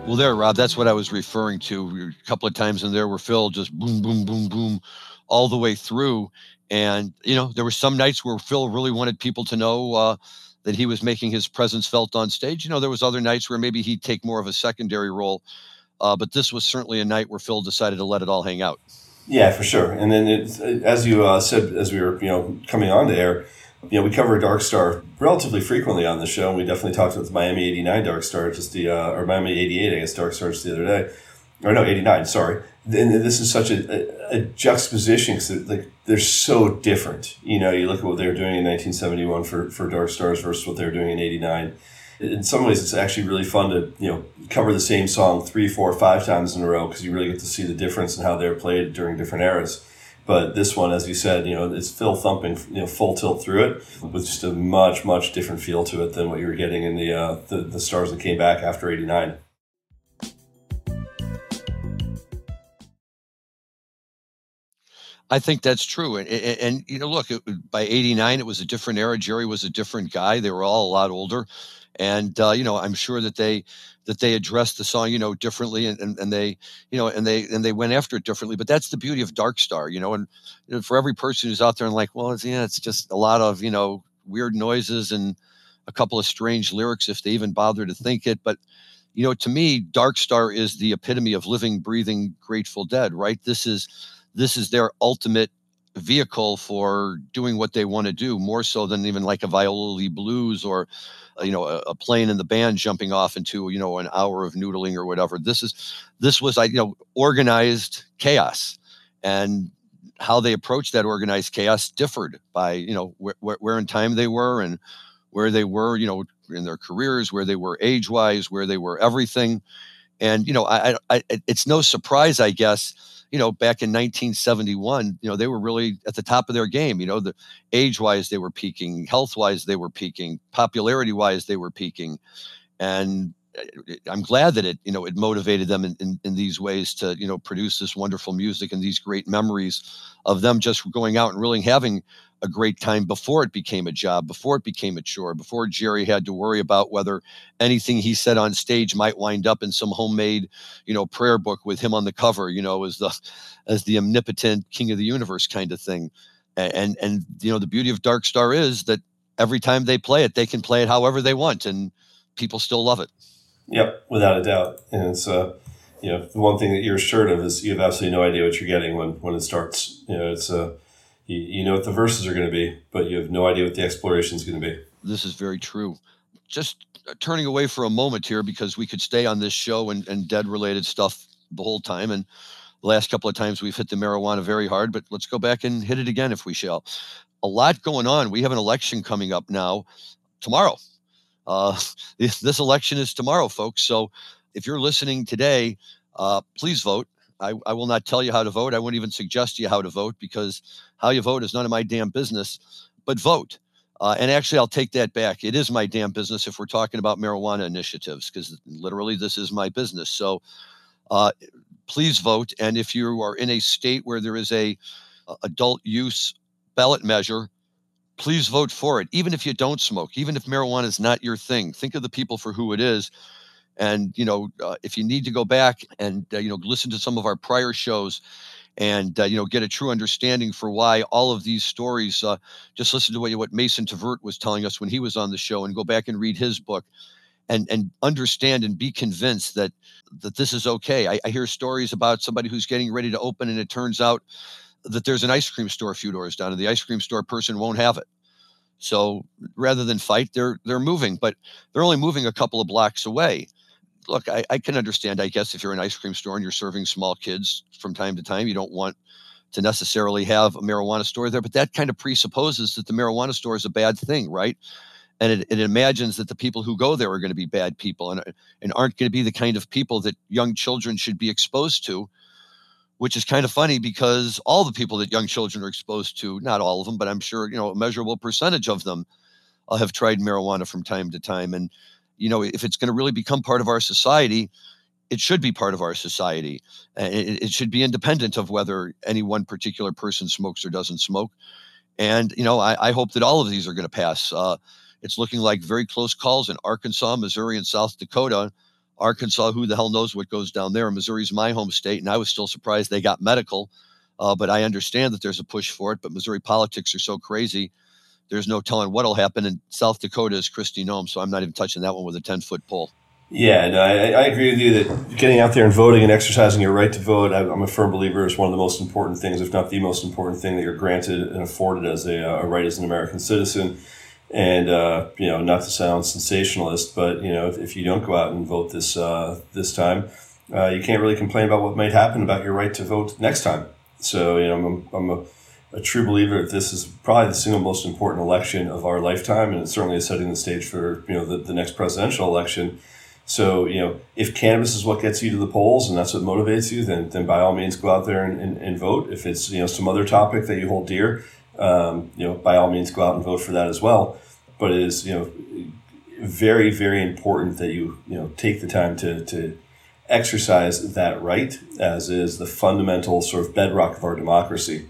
Well, there, Rob, that's what I was referring to. A couple of times in there where Phil just boom, boom, boom, boom, all the way through. And, you know, there were some nights where Phil really wanted people to know uh, that he was making his presence felt on stage. You know, there was other nights where maybe he'd take more of a secondary role. Uh, but this was certainly a night where Phil decided to let it all hang out. Yeah, for sure. And then, it, as you uh, said, as we were, you know, coming on to air, you know, we cover Dark Star relatively frequently on the show, and we definitely talked about the Miami eighty-nine Dark Star, just the, uh, or Miami eighty-eight, I guess, Dark Star just the other day. Or no, eighty-nine, sorry. And this is such a, a, a juxtaposition because like, they're so different. You know, you look at what they were doing in nineteen seventy-one for, for Dark Stars versus what they were doing in eighty-nine. In some ways, it's actually really fun to, you know, cover the same song three, four, five times in a row because you really get to see the difference in how they were played during different eras. But this one, as you said, you know, it's Phil thumping, you know, full tilt through it with just a much, much different feel to it than what you were getting in the uh, the, the stars that came back after eighty-nine. I think that's true. And, and, and you know, look, it, by eighty-nine, it was a different era. Jerry was a different guy. They were all a lot older. And, uh, you know, I'm sure that they that they addressed the song, you know, differently and, and, and they, you know, and they and they went after it differently. But that's the beauty of Dark Star, you know, and you know, for every person who's out there and like, well, it's, yeah, it's just a lot of, you know, weird noises and a couple of strange lyrics if they even bother to think it. But, you know, to me, Dark Star is the epitome of living, breathing Grateful Dead, right? This is this is their ultimate vehicle for doing what they want to do, more so than even like a Viola Lee Blues or, uh, you know, a, a plane in the band jumping off into, you know, an hour of noodling or whatever. This is, this was, you know, organized chaos, and how they approached that organized chaos differed by, you know, where, where, where in time they were and where they were, you know, in their careers, where they were age-wise, where they were everything. And, you know, I, I, it's no surprise, I guess, you know, back in nineteen seventy-one, you know, they were really at the top of their game. You know, the age-wise, they were peaking, health-wise, they were peaking, popularity-wise, they were peaking. And I'm glad that it, you know, it motivated them in, in, in these ways to, you know, produce this wonderful music and these great memories of them just going out and really having a great time before it became a job, before it became a chore, before Jerry had to worry about whether anything he said on stage might wind up in some homemade, you know, prayer book with him on the cover, you know, as the, as the omnipotent king of the universe kind of thing. And, and, you know, the beauty of Dark Star is that every time they play it, they can play it however they want and people still love it. Yep, without a doubt. And it's, uh, you know, the one thing that you're assured of is you have absolutely no idea what you're getting when, when it starts. You know, it's, uh, you, you know what the verses are going to be, but you have no idea what the exploration is going to be. This is very true. Just turning away for a moment here, because we could stay on this show and, and dead-related stuff the whole time. And the last couple of times we've hit the marijuana very hard, but let's go back and hit it again if we shall. A lot going on. We have an election coming up now tomorrow. Uh, this, this election is tomorrow, folks. So if you're listening today, uh, please vote. I, I will not tell you how to vote. I wouldn't even suggest to you how to vote, because how you vote is none of my damn business, but vote. Uh, and actually, I'll take that back. It is my damn business if we're talking about marijuana initiatives, because literally this is my business. So uh, please vote. And if you are in a state where there is a, a adult use ballot measure, please vote for it. Even if you don't smoke, even if marijuana is not your thing, think of the people for who it is. And, you know, uh, if you need to go back and, uh, you know, listen to some of our prior shows and, uh, you know, get a true understanding for why all of these stories, uh, just listen to what, what Mason Tvert was telling us when he was on the show, and go back and read his book and, and understand and be convinced that, that this is okay. I, I hear stories about somebody who's getting ready to open, and it turns out that there's an ice cream store a few doors down, and the ice cream store person won't have it. So rather than fight, they're they're moving, but they're only moving a couple of blocks away. Look, I, I can understand, I guess, if you're an ice cream store and you're serving small kids from time to time, you don't want to necessarily have a marijuana store there, but that kind of presupposes that the marijuana store is a bad thing, right? And it, it imagines that the people who go there are going to be bad people and, and aren't going to be the kind of people that young children should be exposed to, which is kind of funny because all the people that young children are exposed to, not all of them, but I'm sure, you know, a measurable percentage of them uh, have tried marijuana from time to time. And, you know, if it's going to really become part of our society, it should be part of our society. And it, it should be independent of whether any one particular person smokes or doesn't smoke. And, you know, I, I hope that all of these are going to pass. Uh, it's looking like very close calls in Arkansas, Missouri, and South Dakota Arkansas, who the hell knows what goes down there? Missouri's my home state, and I was still surprised they got medical. Uh, but I understand that there's a push for it. But Missouri politics are so crazy, there's no telling what'll happen. And South Dakota is Kristi Noem, so I'm not even touching that one with a ten-foot pole. Yeah, no, I, I agree with you that getting out there and voting and exercising your right to vote, I, I'm a firm believer, is one of the most important things, if not the most important thing that you're granted and afforded as a, a right as an American citizen. And, uh, you know, not to sound sensationalist, but, you know, if, if you don't go out and vote this uh, this time, uh, you can't really complain about what might happen about your right to vote next time. So, you know, I'm, I'm a, a true believer that this is probably the single most important election of our lifetime, and it certainly is setting the stage for, you know, the, the next presidential election. So, you know, if cannabis is what gets you to the polls and that's what motivates you, then then by all means go out there and, and, and vote. If it's, you know, some other topic that you hold dear, um, you know, by all means go out and vote for that as well. But it is, you know, very, very important that you, you know, take the time to, to exercise that right, as is the fundamental sort of bedrock of our democracy.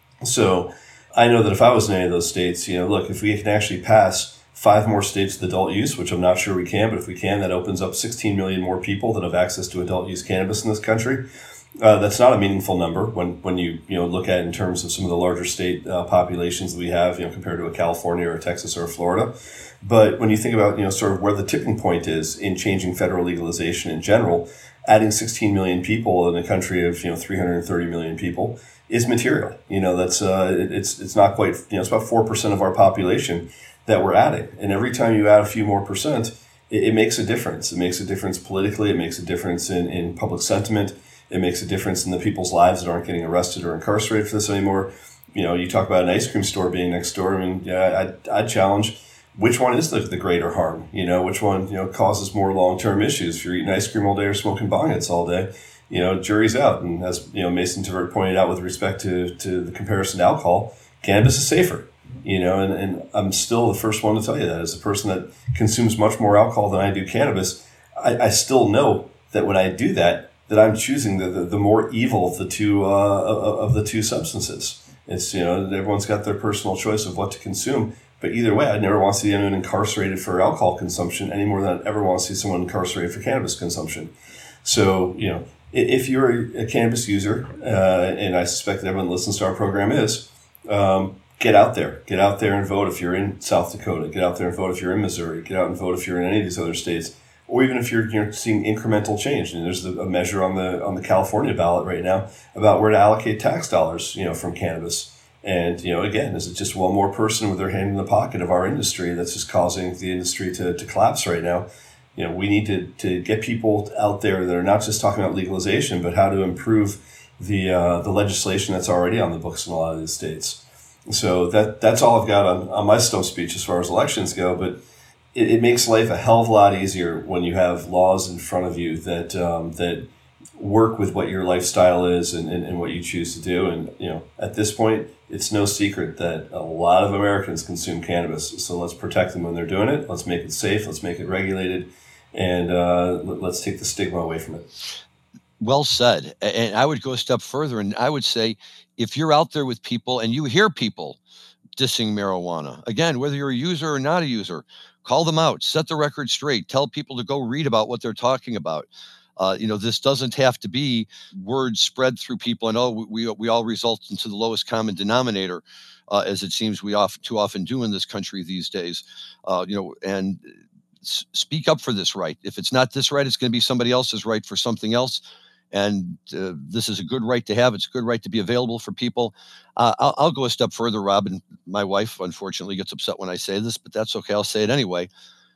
So I know that if I was in any of those states, you know, look, if we can actually pass five more states with adult use, which I'm not sure we can, but if we can, that opens up sixteen million more people that have access to adult use cannabis in this country. Uh, that's not a meaningful number when, when you, you know, look at it in terms of some of the larger state uh, populations that we have, you know, compared to a California or a Texas or a Florida. But when you think about, you know, sort of where the tipping point is in changing federal legalization in general, adding sixteen million people in a country of, you know, three hundred thirty million people is material. You know, that's, uh, it, it's, it's not quite, you know, it's about four percent of our population that we're adding. And every time you add a few more percent, it, it makes a difference. It makes a difference politically. It makes a difference in, in public sentiment. It makes a difference in the people's lives that aren't getting arrested or incarcerated for this anymore. You know, you talk about an ice cream store being next door. I mean, yeah, I'd, I'd challenge, which one is the, the greater harm? You know, which one, you know, causes more long-term issues? If you're eating ice cream all day or smoking bong-hits all day, you know, jury's out. And as, you know, Mason Tvert pointed out with respect to, to the comparison to alcohol, cannabis is safer. You know, and, and I'm still the first one to tell you that. As a person that consumes much more alcohol than I do cannabis, I, I still know that when I do that, that I'm choosing the, the, the more evil of the two uh, of the two substances. It's, you know, everyone's got their personal choice of what to consume. But either way, I'd never want to see anyone incarcerated for alcohol consumption any more than I'd ever want to see someone incarcerated for cannabis consumption. So, you know, if you're a cannabis user, uh, and I suspect that everyone that listens to our program is, um, get out there. Get out there and vote if you're in South Dakota. Get out there and vote if you're in Missouri. Get out and vote if you're in any of these other states, or even if you're, you know, seeing incremental change. And there's a measure on the on the California ballot right now about where to allocate tax dollars, you know, from cannabis. And, you know, again, is it just one more person with their hand in the pocket of our industry that's just causing the industry to, to collapse right now? You know, we need to, to get people out there that are not just talking about legalization, but how to improve the uh, the legislation that's already on the books in a lot of these states. So that that's all I've got on, on my stump speech as far as elections go. But it, it makes life a hell of a lot easier when you have laws in front of you that um, that work with what your lifestyle is and, and, and what you choose to do. And, you know, at this point, it's no secret that a lot of Americans consume cannabis. So let's protect them when they're doing it. Let's make it safe. Let's make it regulated. And uh, let's take the stigma away from it. Well said. And I would go a step further, and I would say, if you're out there with people and you hear people dissing marijuana, again, whether you're a user or not a user, call them out, set the record straight, tell people to go read about what they're talking about. Uh, you know, this doesn't have to be words spread through people and, oh, we we all result into the lowest common denominator, uh, as it seems we often, too often do in this country these days. Uh, you know, and s- speak up for this right. If it's not this right, it's going to be somebody else's right for something else. And uh, this is a good right to have. It's a good right to be available for people. Uh, I'll, I'll go a step further, Rob, and my wife, unfortunately, gets upset when I say this, but that's okay. I'll say it anyway.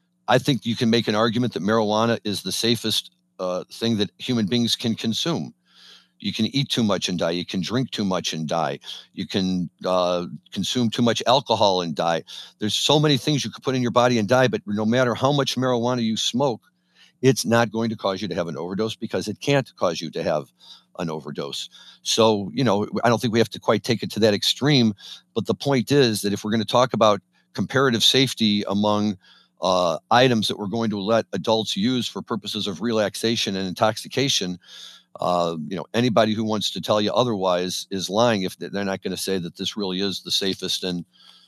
I think you can make an argument that marijuana is the safest uh, thing that human beings can consume. You can eat too much and die. You can drink too much and die. You can uh, consume too much alcohol and die. There's so many things you could put in your body and die, but no matter how much marijuana you smoke, it's not going to cause you to have an overdose because it can't cause you to have an overdose. So, you know, I don't think we have to quite take it to that extreme. But the point is that if we're going to talk about comparative safety among uh, items that we're going to let adults use for purposes of relaxation and intoxication, uh, you know, anybody who wants to tell you otherwise is lying if they're not going to say that this really is the safest and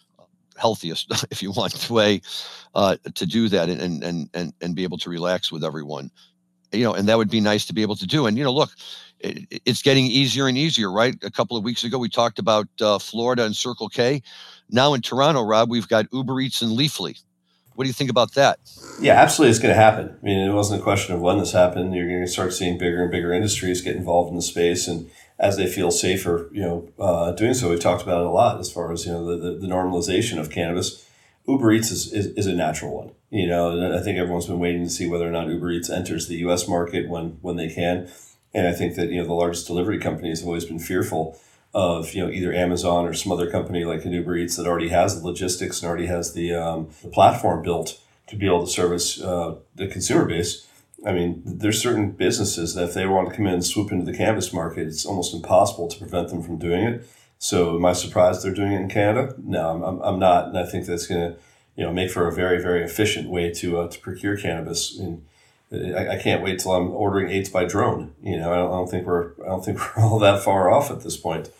healthiest, if you want, way uh, to do that and, and and and be able to relax with everyone. you know, and that would be nice to be able to do. And, you know, look, it, it's getting easier and easier, right? A couple of weeks ago, we talked about uh, Florida and Circle K. Now in Toronto, Rob, we've got Uber Eats and Leafly. What do you think about that? Yeah, absolutely. It's going to happen. I mean, it wasn't a question of when this happened. You're going to start seeing bigger and bigger industries get involved in the space. And as they feel safer, you know, uh, doing so, we've talked about it a lot as far as, you know, the, the, the normalization of cannabis. Uber Eats is, is, is a natural one. You know, and I think everyone's been waiting to see whether or not Uber Eats enters the U S market when, when they can. And I think that, you know, the largest delivery companies have always been fearful of, you know, either Amazon or some other company like an Uber Eats that already has the logistics and already has the, um, the platform built to be able to service uh, the consumer base. I mean, there's certain businesses that if they want to come in and swoop into the cannabis market, it's almost impossible to prevent them from doing it. So am I surprised they're doing it in Canada? No, I'm, I'm not. And I think that's going to, you know, make for a very, very efficient way to uh, to procure cannabis. And I, I can't wait till I'm ordering eights by drone. You know, I don't, I don't think we're I don't think we're all that far off at this point.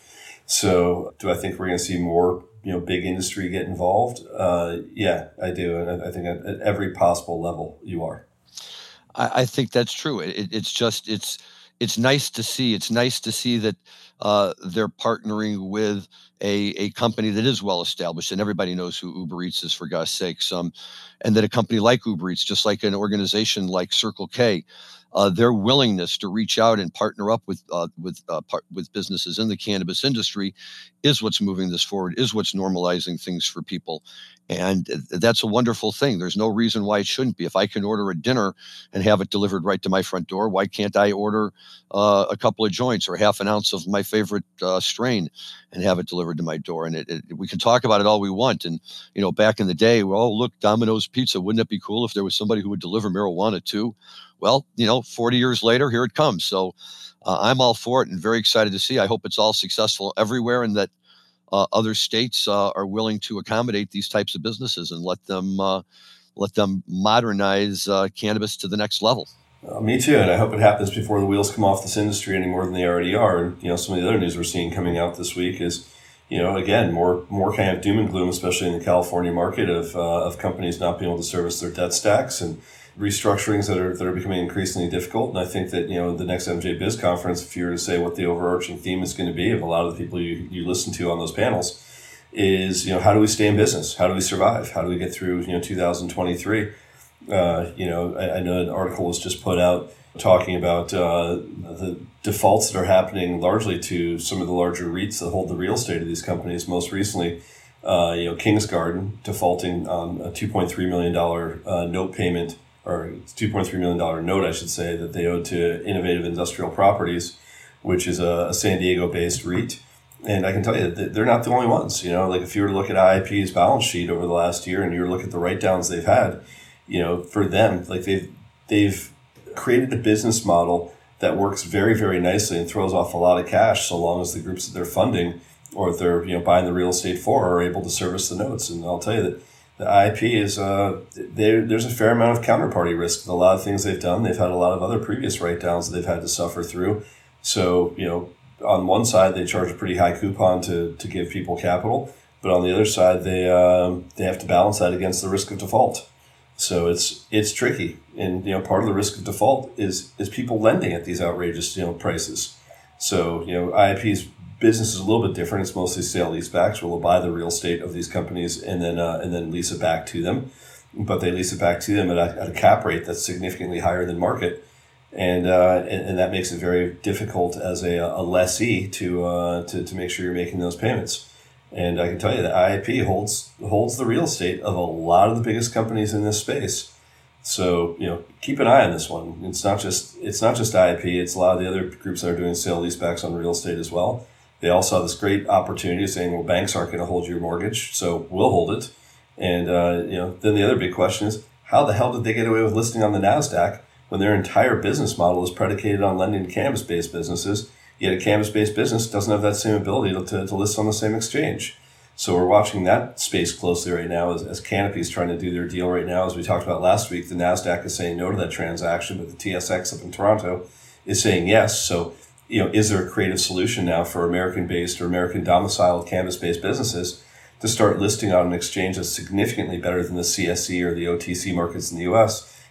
So do I think we're going to see more, you know, big industry get involved? Uh, yeah, I do. And I think at, at every possible level you are. I, I think that's true. It, it's just, it's, it's nice to see. It's nice to see that uh, they're partnering with a, a company that is well established, and everybody knows who Uber Eats is, for God's sakes. Um, and that a company like Uber Eats, just like an organization like Circle K, uh, their willingness to reach out and partner up with uh, with uh, par- with businesses in the cannabis industry is what's moving this forward, is what's normalizing things for people. And that's a wonderful thing. There's no reason why it shouldn't be. If I can order a dinner and have it delivered right to my front door, why can't I order uh, a couple of joints or half an ounce of my favorite uh, strain and have it delivered to my door? And it, it, we can talk about it all we want. And, you know, back in the day, well, oh, look, Domino's Pizza, wouldn't it be cool if there was somebody who would deliver marijuana too? Well, you know, forty years later, here it comes. So uh, I'm all for it and very excited to see. I hope it's all successful everywhere, and that uh, other states uh, are willing to accommodate these types of businesses and let them uh, let them modernize uh, cannabis to the next level. Uh, me too, and I hope it happens before the wheels come off this industry any more than they already are. And, you know, some of the other news we're seeing coming out this week is, you know, again, more more kind of doom and gloom, especially in the California market, of uh, of companies not being able to service their debt stacks and restructurings that are that are becoming increasingly difficult. And I think that, you know, the next M J Biz conference, if you were to say what the overarching theme is going to be of a lot of the people you, you listen to on those panels, is, you know, how do we stay in business? How do we survive? How do we get through, you know, two thousand twenty-three? Uh, you know, I, I know an article was just put out talking about uh, the defaults that are happening largely to some of the larger REITs that hold the real estate of these companies. Most recently, uh, you know, Kings Garden defaulting on a two point three million dollars uh, note payment, or two point three million dollars note, I should say, that they owed to Innovative Industrial Properties, which is a, a San Diego-based REIT. And I can tell you that they're not the only ones. You know, like if you were to look at I I P's balance sheet over the last year and you were to look at the write-downs they've had, you know, for them, like they've they've created a business model that works very, very nicely and throws off a lot of cash, so long as the groups that they're funding or they're, you know, buying the real estate for are able to service the notes. And I'll tell you that the I I P is, uh, there's a fair amount of counterparty risk with a lot of things they've done. They've had a lot of other previous write-downs that they've had to suffer through. So, you know, on one side, they charge a pretty high coupon to, to give people capital. But on the other side, they um, they have to balance that against the risk of default. So it's it's tricky. And, you know, part of the risk of default is is people lending at these outrageous, you know, prices. So, you know, I I P's business is a little bit different. It's mostly sale leasebacks, where they'll buy the real estate of these companies and then uh, and then lease it back to them. But they lease it back to them at a, at a cap rate that's significantly higher than market. And, uh, and and that makes it very difficult as a, a lessee to uh, to to make sure you're making those payments. And I can tell you that I I P holds holds the real estate of a lot of the biggest companies in this space. So, you know, keep an eye on this one. It's not just it's not just I I P. It's a lot of the other groups that are doing sale leasebacks on real estate as well. They also have this great opportunity of saying, well, banks aren't going to hold your mortgage, so we'll hold it. And uh, you know, then the other big question is, how the hell did they get away with listing on the NASDAQ when their entire business model is predicated on lending to cannabis-based businesses, yet a cannabis-based business doesn't have that same ability to, to, to list on the same exchange? So we're watching that space closely right now as, as Canopy is trying to do their deal right now. As we talked about last week, the NASDAQ is saying no to that transaction, but the T S X up in Toronto is saying yes. So, you know, is there a creative solution now for American-based or American-domiciled cannabis-based businesses to start listing on an exchange that's significantly better than the C S E or the O T C markets in the U S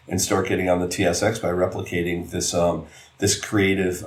and start getting on the T S X by replicating this um, this creative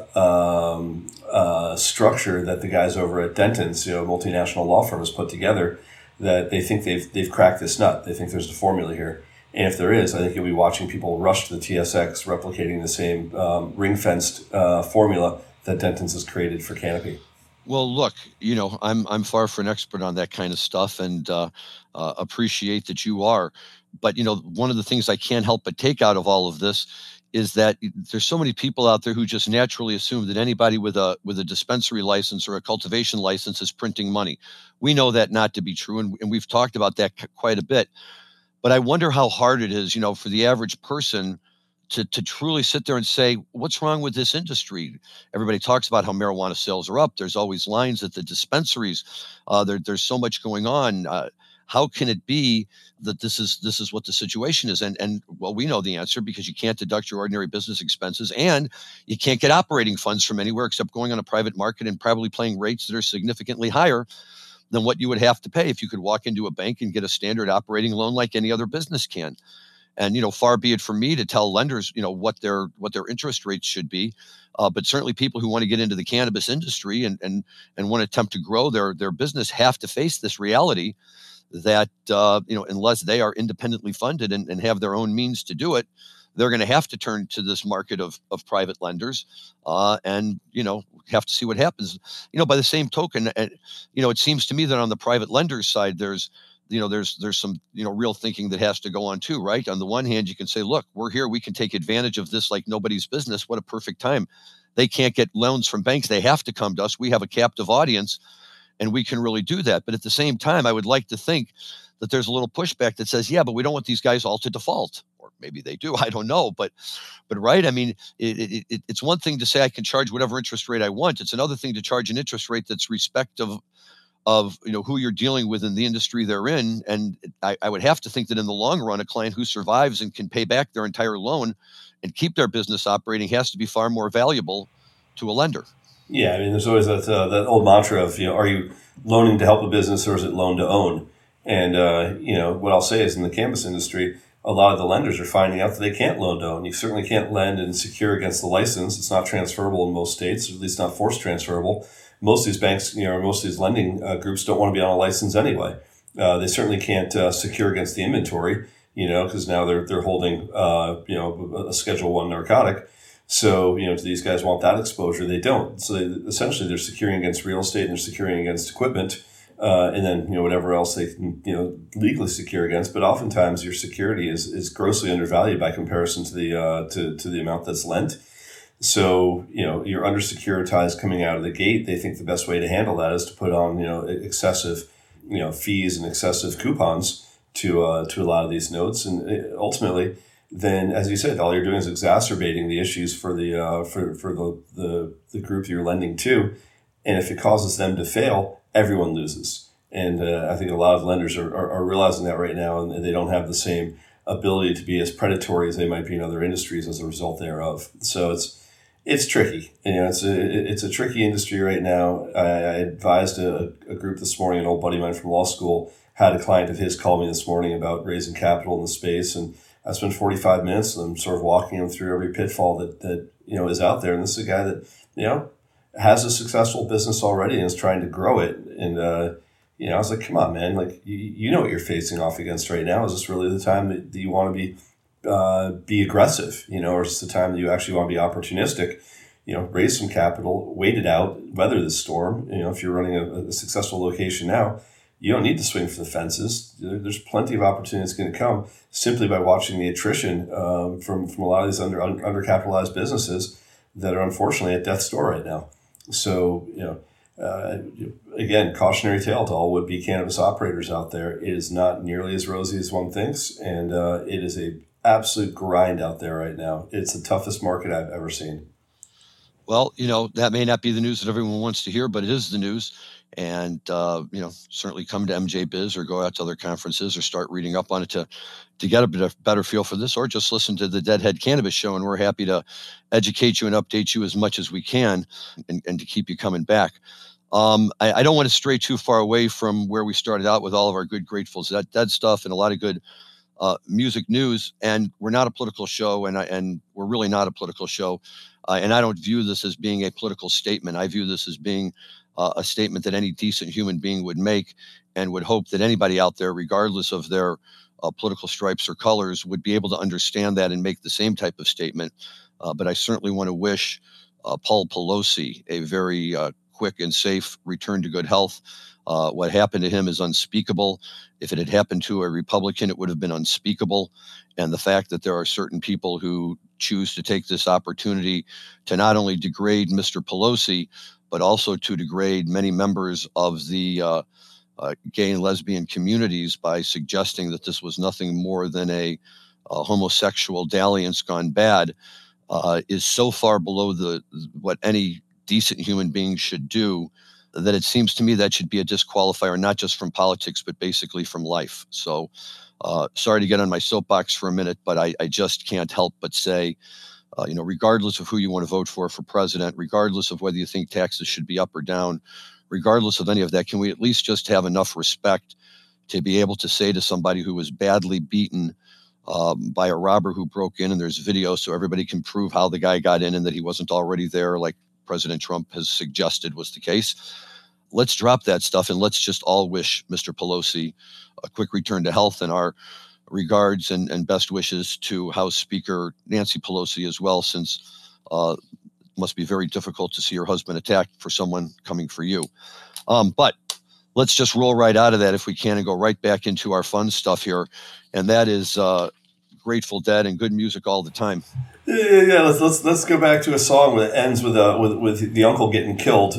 um, uh, structure that the guys over at Dentons, you know, multinational law firm, has put together. That they think they've they've cracked this nut. They think there's a formula here, and if there is, I think you'll be watching people rush to the T S X, replicating the same um, ring-fenced uh, formula that Dentons has created for Canopy. Well, look, you know, I'm I'm far from an expert on that kind of stuff, and uh, uh, appreciate that you are. But you know, one of the things I can't help but take out of all of this is that there's so many people out there who just naturally assume that anybody with a with a dispensary license or a cultivation license is printing money. We know that not to be true, and, and we've talked about that quite a bit. But I wonder how hard it is, you know, for the average person to to truly sit there and say, what's wrong with this industry? Everybody talks about how marijuana sales are up. There's always lines at the dispensaries. Uh, there, there's so much going on. Uh, how can it be that this is this is what the situation is? And and well, we know the answer, because you can't deduct your ordinary business expenses, and you can't get operating funds from anywhere except going on a private market and probably paying rates that are significantly higher than what you would have to pay if you could walk into a bank and get a standard operating loan like any other business can. And, you know, far be it from me to tell lenders, you know, what their what their interest rates should be. Uh, but certainly people who want to get into the cannabis industry and and and want to attempt to grow their their business have to face this reality that, uh, you know, unless they are independently funded and, and have their own means to do it, they're going to have to turn to this market of of private lenders uh, and, you know, have to see what happens. You know, by the same token, uh, you know, it seems to me that on the private lenders side, there's you know, there's there's some, you know, real thinking that has to go on too, right? On the one hand, you can say, look, we're here, we can take advantage of this like nobody's business. What a perfect time. They can't get loans from banks. They have to come to us. We have a captive audience, and we can really do that. But at the same time, I would like to think that there's a little pushback that says, yeah, but we don't want these guys all to default. Or maybe they do, I don't know. But, but right, I mean, it, it, it, it's one thing to say I can charge whatever interest rate I want. It's another thing to charge an interest rate that's respective of, you know, who you're dealing with in the industry they're in. And I, I would have to think that in the long run, a client who survives and can pay back their entire loan and keep their business operating has to be far more valuable to a lender. Yeah, I mean, there's always that uh, that old mantra of, you know, are you loaning to help a business or is it loan to own? And, uh, you know, what I'll say is in the cannabis industry, a lot of the lenders are finding out that they can't loan to own. You certainly can't lend and secure against the license. It's not transferable in most states, or at least not forced transferable. Most of these banks, you know, most of these lending uh, groups don't want to be on a license anyway. Uh, they certainly can't uh, secure against the inventory, you know, because now they're they're holding, uh, you know, a Schedule One narcotic. So, you know, do these guys want that exposure? They don't. So they, essentially, they're securing against real estate and they're securing against equipment, uh, and then, you know, whatever else they can, you know, legally secure against. But oftentimes, your security is is grossly undervalued by comparison to the uh, to to the amount that's lent. So, you know, you're under securitized coming out of the gate. They think the best way to handle that is to put on, you know, excessive, you know, fees and excessive coupons to uh, to a lot of these notes. And ultimately, then, as you said, all you're doing is exacerbating the issues for the uh, for for the, the the group you're lending to. And if it causes them to fail, everyone loses. And uh, I think a lot of lenders are, are, are realizing that right now, and they don't have the same ability to be as predatory as they might be in other industries as a result thereof. So it's It's tricky. You know, it's a it's a tricky industry right now. I, I advised a, a group this morning. An old buddy of mine from law school had a client of his call me this morning about raising capital in the space, and I spent forty-five minutes and I'm sort of walking him through every pitfall that that you know is out there. And this is a guy that you know has a successful business already and is trying to grow it. And uh, you know, I was like, come on, man! Like you, you know what you're facing off against right now. Is this really the time that, that you want to be? Uh, be aggressive, you know, or it's the time that you actually want to be opportunistic, you know, raise some capital, wait it out, weather the storm. You know, if you're running a, a successful location now, you don't need to swing for the fences. There's plenty of opportunities going to come simply by watching the attrition um, from, from a lot of these under undercapitalized businesses that are unfortunately at death's door right now. So, you know, uh, again, cautionary tale to all would-be cannabis operators out there. It is not nearly as rosy as one thinks, and uh, it is a absolute grind out there right now. It's the toughest market I've ever seen. Well, you know, that may not be the news that everyone wants to hear, but it is the news. And, uh, you know, certainly come to M J Biz or go out to other conferences or start reading up on it to, to get a bit of better feel for this, or just listen to the Deadhead Cannabis Show. And we're happy to educate you and update you as much as we can and, and to keep you coming back. Um, I, I don't want to stray too far away from where we started out with all of our good Grateful Dead stuff and a lot of good uh, music news, and we're not a political show, and I, and we're really not a political show. Uh, and I don't view this as being a political statement. I view this as being uh, a statement that any decent human being would make, and would hope that anybody out there, regardless of their uh, political stripes or colors, would be able to understand that and make the same type of statement. Uh, but I certainly want to wish uh, Paul Pelosi a very uh, quick and safe return to good health. Uh, what happened to him is unspeakable. If it had happened to a Republican, it would have been unspeakable. And the fact that there are certain people who choose to take this opportunity to not only degrade Mister Pelosi, but also to degrade many members of the uh, uh, gay and lesbian communities by suggesting that this was nothing more than a, a homosexual dalliance gone bad, uh, is so far below the what any decent human being should do, that it seems to me that should be a disqualifier, not just from politics, but basically from life. So uh, sorry to get on my soapbox for a minute, but I, I just can't help but say, uh, you know, regardless of who you want to vote for for president, regardless of whether you think taxes should be up or down, regardless of any of that, can we at least just have enough respect to be able to say to somebody who was badly beaten um, by a robber who broke in, and there's video so everybody can prove how the guy got in and that he wasn't already there, like President Trump has suggested was the case. Let's drop that stuff and let's just all wish Mister Pelosi a quick return to health, and our regards and, and best wishes to House Speaker Nancy Pelosi as well, since uh, it must be very difficult to see your husband attacked for someone coming for you. Um, but let's just roll right out of that if we can and go right back into our fun stuff here, and that is uh, Grateful Dead and good music all the time. Yeah, yeah, yeah. Let's let's let's go back to a song that ends with uh with with the uncle getting killed.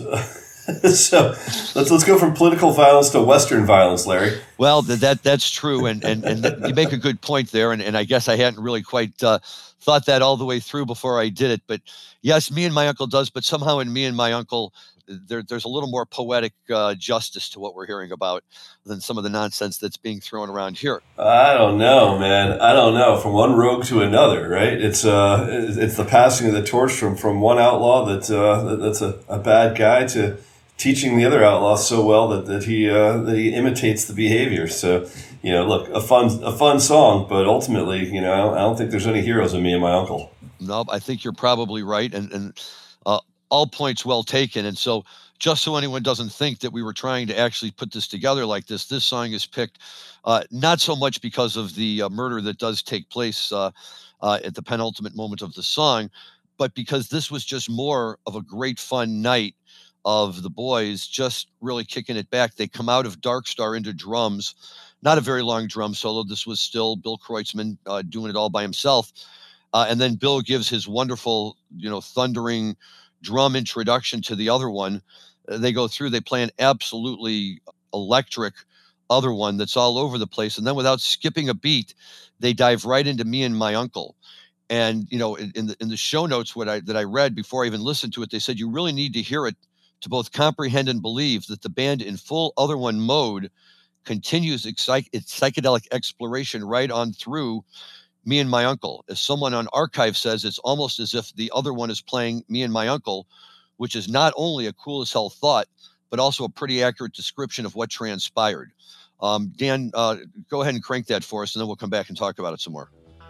So let's let's go from political violence to Western violence, Larry. Well, that that's true, and and and you make a good point there, and, and I guess I hadn't really quite uh, thought that all the way through before I did it. But yes, Me and My Uncle does, but somehow in Me and My Uncle, there there's a little more poetic uh, justice to what we're hearing about than some of the nonsense that's being thrown around here. I don't know, man. I don't know. From one rogue to another, right? It's uh, it's the passing of the torch from, from one outlaw that uh, that's a, a bad guy to teaching the other outlaw so well that, that he uh, that he imitates the behavior. So, you know, look, a fun a fun song, but ultimately, you know, I don't, I don't think there's any heroes in Me and My Uncle. No, I think you're probably right, and and uh, all points well taken. And so, just so anyone doesn't think that we were trying to actually put this together like this, this song is picked uh, not so much because of the uh, murder that does take place uh, uh, at the penultimate moment of the song, but because this was just more of a great fun night of the boys just really kicking it back. They come out of Dark Star into drums, not a very long drum solo. This was still Bill Kreutzmann uh, doing it all by himself. Uh, and then Bill gives his wonderful, you know, thundering drum introduction to the other one. Uh, they go through, they play an absolutely electric other one that's all over the place. And then without skipping a beat, they dive right into Me and My Uncle. And, you know, in, in the in the show notes what I, that I read before I even listened to it, they said you really need to hear it to both comprehend and believe that the band in full Other One mode continues its, psych- its psychedelic exploration right on through Me and My Uncle. As someone on Archive says, it's almost as if the Other One is playing Me and My Uncle, which is not only a cool as hell thought, but also a pretty accurate description of what transpired. Um, Dan, uh, go ahead and crank that for us, and then we'll come back and talk about it some more.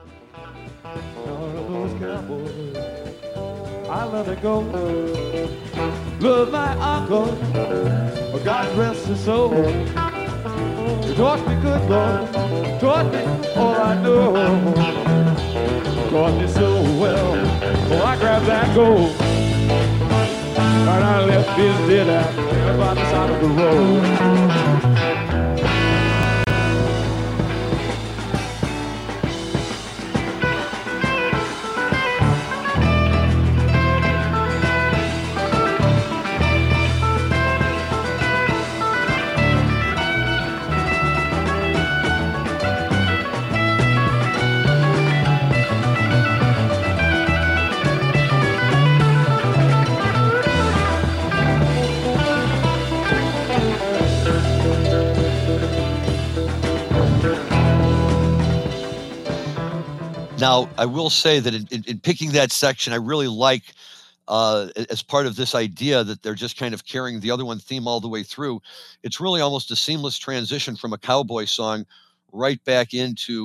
I let it go. Love my uncle, oh God rest his soul. He taught me good, Lord, taught me all I know. Taught me so well, oh I grabbed that gold. And I left his dead out by the side of the road. Now, I will say that in, in, in picking that section, I really like, uh, as part of this idea that they're just kind of carrying the Other One theme all the way through, it's really almost a seamless transition from a cowboy song right back into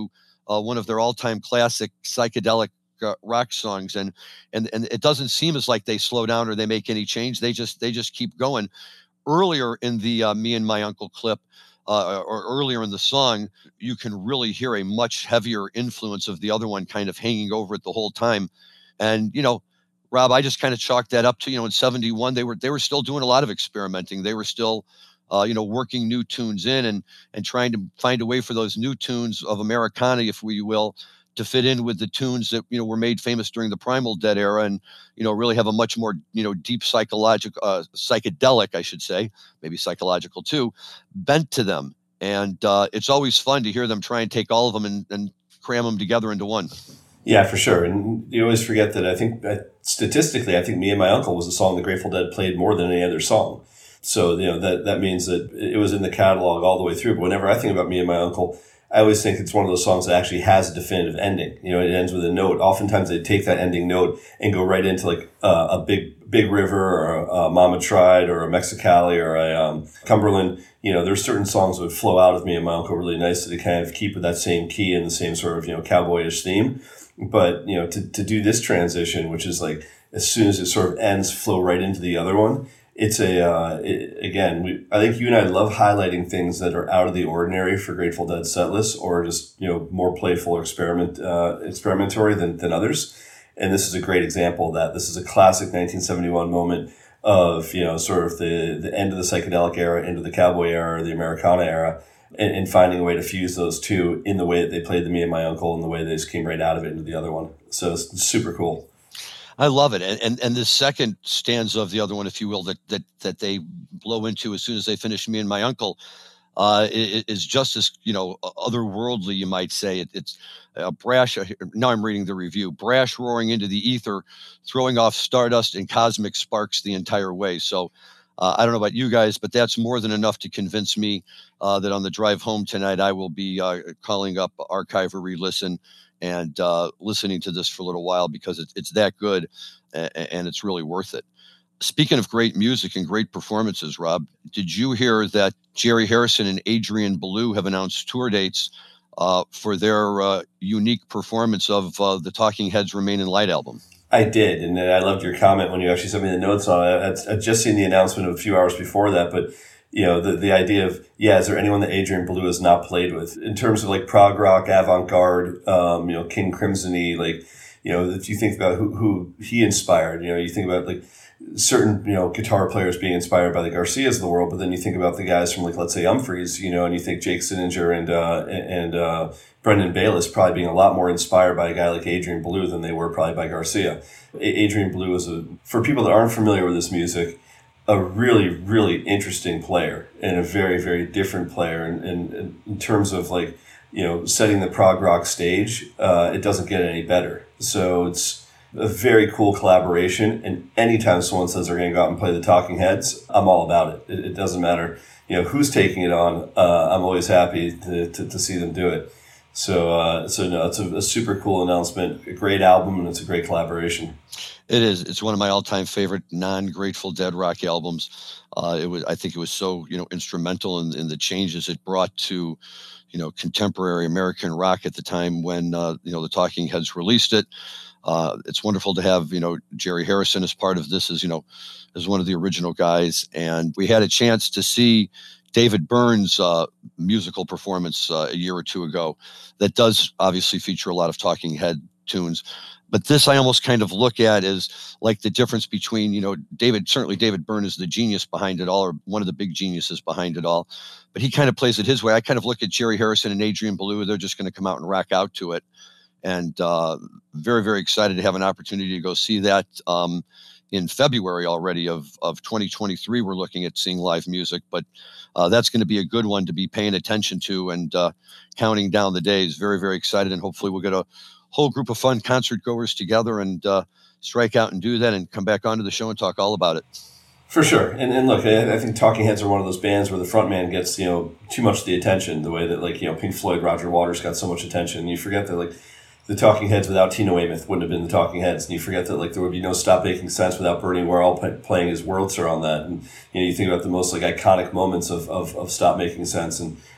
uh, one of their all-time classic psychedelic uh, rock songs, and and and it doesn't seem as like they slow down or they make any change. They just they just keep going. Earlier in the uh, Me and My Uncle clip, uh, or earlier in the song, you can really hear a much heavier influence of the other one kind of hanging over it the whole time. And, you know, Rob, I just kind of chalked that up to, you know, in seventy-one, they were they were still doing a lot of experimenting. They were still, uh, you know, working new tunes in and and trying to find a way for those new tunes of Americana, if we will, to fit in with the tunes that, you know, were made famous during the Primal Dead era, and, you know, really have a much more, you know, deep psychological, uh, psychedelic, I should say, maybe psychological too, bent to them. And uh, it's always fun to hear them try and take all of them and, and cram them together into one. Yeah, for sure. And you always forget that I think uh, statistically, I think Me and My Uncle was a song the Grateful Dead played more than any other song. So, you know, that, that means that it was in the catalog all the way through. But whenever I think about Me and My Uncle, I always think it's one of those songs that actually has a definitive ending. You know, it ends with a note. Oftentimes they take that ending note and go right into like uh, a big, big river, or a, a Mama Tried, or a Mexicali, or a um, Cumberland. You know, there's certain songs that would flow out of Me and My Uncle really nice to kind of keep with that same key and the same sort of, you know, cowboyish theme. But, you know, to, to do this transition, which is like, as soon as it sort of ends, flow right into the other one. It's a, uh, it, again, we, I think you and I love highlighting things that are out of the ordinary for Grateful Dead set lists, or just, you know, more playful or experiment, uh, experimentatory than, than others. And this is a great example of that. This is a classic nineteen seventy-one moment of, you know, sort of the, the end of the psychedelic era into the cowboy era, or the Americana era. And, and finding a way to fuse those two in the way that they played the Me and My Uncle, and the way they just came right out of it into the other one. So it's, it's super cool. I love it. And, and and the second stanza of the other one, if you will, that that that they blow into as soon as they finish Me and My Uncle, uh, is, is just as, you know, otherworldly, you might say. It, it's a brash, now I'm reading the review, brash roaring into the ether, throwing off stardust and cosmic sparks the entire way. So Uh, I don't know about you guys, but that's more than enough to convince me uh, that on the drive home tonight, I will be uh, calling up Archive or re-listen and uh, listening to this for a little while, because it, it's that good, and, and it's really worth it. Speaking of great music and great performances, Rob, did you hear that Jerry Harrison and Adrian Belew have announced tour dates uh, for their uh, unique performance of uh, the Talking Heads' Remain in Light album? I did, and I loved your comment when you actually sent me the notes on it. I'd, I'd just seen the announcement a few hours before that, but, you know, the, the idea of, yeah, is there anyone that Adrian Belew has not played with? In terms of like prog rock, avant-garde, um, you know, King Crimson-y, like, you know, if you think about who, who he inspired, you know, you think about like certain, you know, guitar players being inspired by the Garcias of the world, but then you think about the guys from like, let's say Humphreys, you know, and you think Jake Sinninger and, uh, and, uh, Brendan Bayliss probably being a lot more inspired by a guy like Adrian Belew than they were probably by Garcia. A- Adrian Belew is, a, for people that aren't familiar with this music, a really, really interesting player, and a very, very different player. And in, in, in terms of like, you know, setting the prog rock stage, uh, it doesn't get any better. So it's a very cool collaboration. And anytime someone says they're going to go out and play the Talking Heads, I'm all about it. It, it doesn't matter, you know, who's taking it on. Uh, I'm always happy to, to, to see them do it. So, uh, so no, it's a, a super cool announcement, a great album, and it's a great collaboration. It is. It's one of my all-time favorite non-Grateful Dead rock albums. Uh, it was, I think, it was so, you know, instrumental in, in the changes it brought to, you know, contemporary American rock at the time when, uh, you know, the Talking Heads released it. Uh, it's wonderful to have, you know, Jerry Harrison as part of this, as, you know, as one of the original guys, and we had a chance to see David Byrne's uh, musical performance uh, a year or two ago that does obviously feature a lot of Talking Head tunes. But this I almost kind of look at as like the difference between, you know, David, certainly David Byrne is the genius behind it all, or one of the big geniuses behind it all, but he kind of plays it his way. I kind of look at Jerry Harrison and Adrian Belew. They're just going to come out and rock out to it. And uh, very, very excited to have an opportunity to go see that. Um, in February already of, of twenty twenty-three, we're looking at seeing live music, but uh, that's going to be a good one to be paying attention to and uh, counting down the days. Very, very excited. And hopefully we'll get a whole group of fun concert goers together and uh, strike out and do that and come back onto the show and talk all about it. For sure. And and look, I, I think Talking Heads are one of those bands where the frontman gets, you know, too much of the attention, the way that, like, you know, Pink Floyd, Roger Waters got so much attention. And you forget that, like, the Talking Heads without Tina Weymouth wouldn't have been the Talking Heads. And you forget that, like, there would be no Stop Making Sense without Bernie Worrell play, playing his Wurlitzer on that. And, you know, you think about the most, like, iconic moments of, of, of Stop Making Sense. And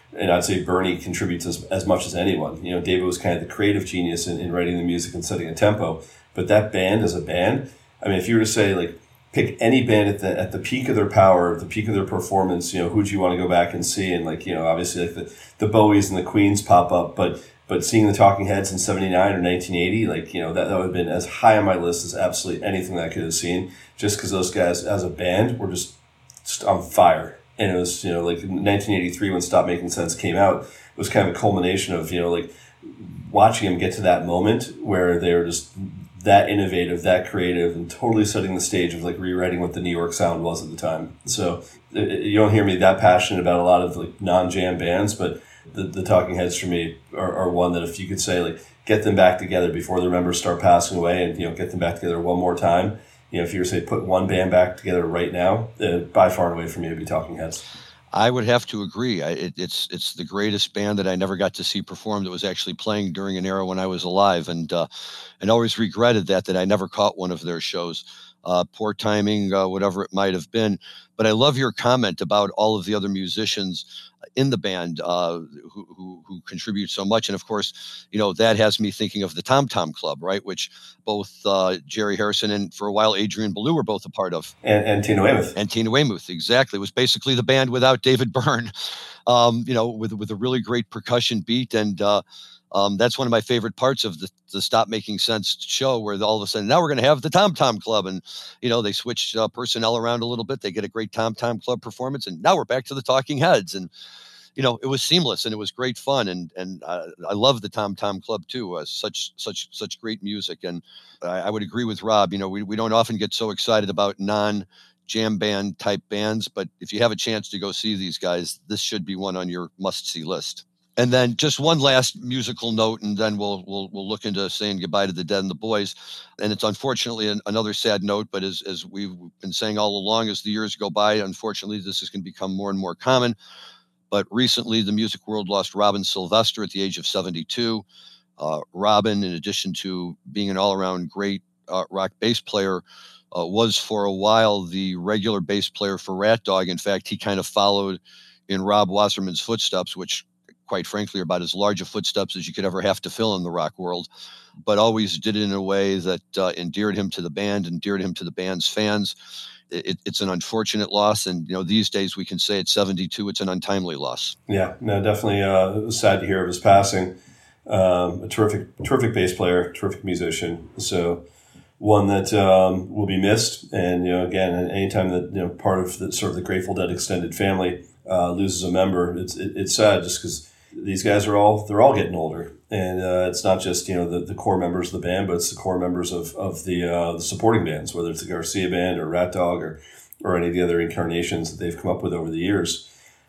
And I'd say Bernie contributes as, as much as anyone. You know, David was kind of the creative genius in, in writing the music and setting a tempo. But that band as a band, I mean, if you were to say, like, pick any band at the at the peak of their power, the peak of their performance, you know, who do you want to go back and see? And, like, you know, obviously, like, the, the Bowies and the Queens pop up. But but seeing the Talking Heads in seventy-nine or nineteen eighty, like, you know, that, that would have been as high on my list as absolutely anything that I could have seen. Just because those guys, as a band, were just, just on fire. And it was, you know, like in nineteen eighty-three when Stop Making Sense came out, it was kind of a culmination of, you know, like watching them get to that moment where they were just that innovative, that creative, and totally setting the stage of like rewriting what the New York sound was at the time. So it, you don't hear me that passionate about a lot of like non-jam bands, but the, the Talking Heads for me are, are one that if you could say like get them back together before their members start passing away and, you know, get them back together one more time. You know, if you were to say put one band back together right now, uh, by far and away for me would be Talking Heads. I would have to agree. I, it, it's it's the greatest band that I never got to see perform that was actually playing during an era when I was alive, and uh, and always regretted that that I never caught one of their shows. Uh, poor timing, uh, whatever it might have been. But I love your comment about all of the other musicians in the band uh, who, who who contribute so much. And of course, you know, that has me thinking of the Tom Tom Club, right? Which both uh, Jerry Harrison and for a while Adrian Belew were both a part of. And, and Tina Weymouth. And Tina Weymouth, exactly. It was basically the band without David Byrne, um, you know, with with a really great percussion beat. And uh, um, that's one of my favorite parts of the, the Stop Making Sense show, where all of a sudden now we're going to have the Tom Tom Club. And, you know, they switch uh, personnel around a little bit. They get a great Tom Tom Club performance. And now we're back to the Talking Heads. And, you know, it was seamless and it was great fun. And and uh, I love the Tom Tom Club, too. Uh, such such such great music. And I, I would agree with Rob. You know, we, we don't often get so excited about non jam band type bands. But if you have a chance to go see these guys, this should be one on your must see list. And then just one last musical note, and then we'll we'll we'll look into saying goodbye to the Dead and the Boys. And it's unfortunately an, another sad note, but as as we've been saying all along, as the years go by, unfortunately, this is going to become more and more common. But recently, the music world lost Robin Sylvester at the age of seventy-two. Uh, Robin, in addition to being an all-around great uh, rock bass player, uh, was for a while the regular bass player for Rat Dog. In fact, he kind of followed in Rob Wasserman's footsteps, which quite frankly, are about as large a footsteps as you could ever have to fill in the rock world, but always did it in a way that uh, endeared him to the band, endeared him to the band's fans. It, it's an unfortunate loss. And, you know, these days we can say at seventy-two, it's an untimely loss. Yeah, no, definitely uh, it was sad to hear of his passing. Um, a terrific, terrific bass player, terrific musician. So one that um, will be missed. And, you know, again, anytime that, you know, part of the sort of the Grateful Dead extended family uh, loses a member, it's it, it's sad just because these guys are all, they're all getting older. And uh, it's not just, you know, the, the core members of the band, but it's the core members of, of the uh, the supporting bands, whether it's the Garcia Band or Rat Dog or, or any of the other incarnations that they've come up with over the years.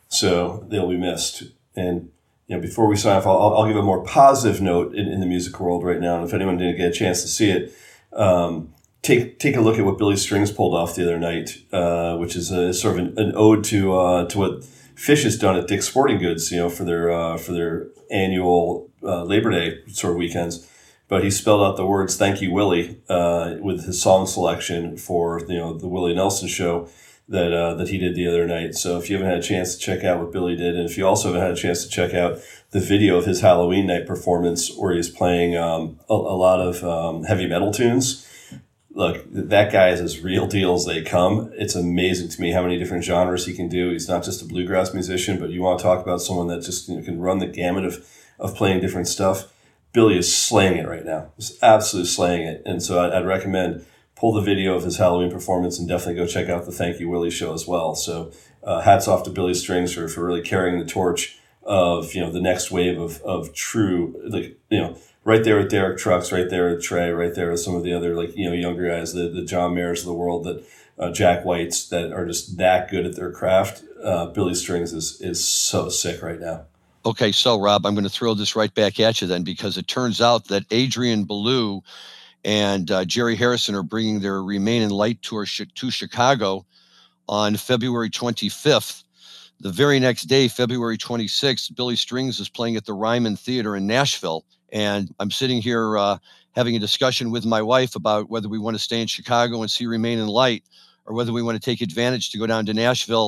So they'll be missed. And, you know, before we sign off, I'll, I'll give a more positive note in, in the music world right now. And if anyone didn't get a chance to see it, um, take take a look at what Billy Strings pulled off the other night, uh, which is a, sort of an, an ode to uh, to what Phish has done at Dick's Sporting Goods, you know, for their uh, for their annual uh, Labor Day sort of weekends. But he spelled out the words "Thank You, Willie" uh, with his song selection for, you know, the Willie Nelson show that uh, that he did the other night. So if you haven't had a chance to check out what Billy did, and if you also haven't had a chance to check out the video of his Halloween night performance where he's playing um, a, a lot of um, heavy metal tunes. Look, that guy is as real deal as they come. It's amazing to me how many different genres he can do. He's not just a bluegrass musician, but you want to talk about someone that just, you know, can run the gamut of, of playing different stuff. Billy is slaying it right now. He's absolutely slaying it. And so I'd, I'd recommend pull the video of his Halloween performance and definitely go check out the Thank You, Willie show as well. So uh, hats off to Billy Strings for, for really carrying the torch of, you know, the next wave of, of true, like, you know, right there with Derek Trucks, right there with Trey, right there with some of the other, like, you know, younger guys, the, the John Mayers of the world, that uh, Jack Whites, that are just that good at their craft. Uh, Billy Strings is is so sick right now. Okay, so Rob, I'm going to throw this right back at you then, because it turns out that Adrian Belew and uh, Jerry Harrison are bringing their Remain in Light tour sh- to Chicago on February twenty-fifth. The very next day, February twenty-sixth, Billy Strings is playing at the Ryman Theater in Nashville. And I'm sitting here uh, having a discussion with my wife about whether we want to stay in Chicago and see Remain in Light, or whether we want to take advantage to go down to Nashville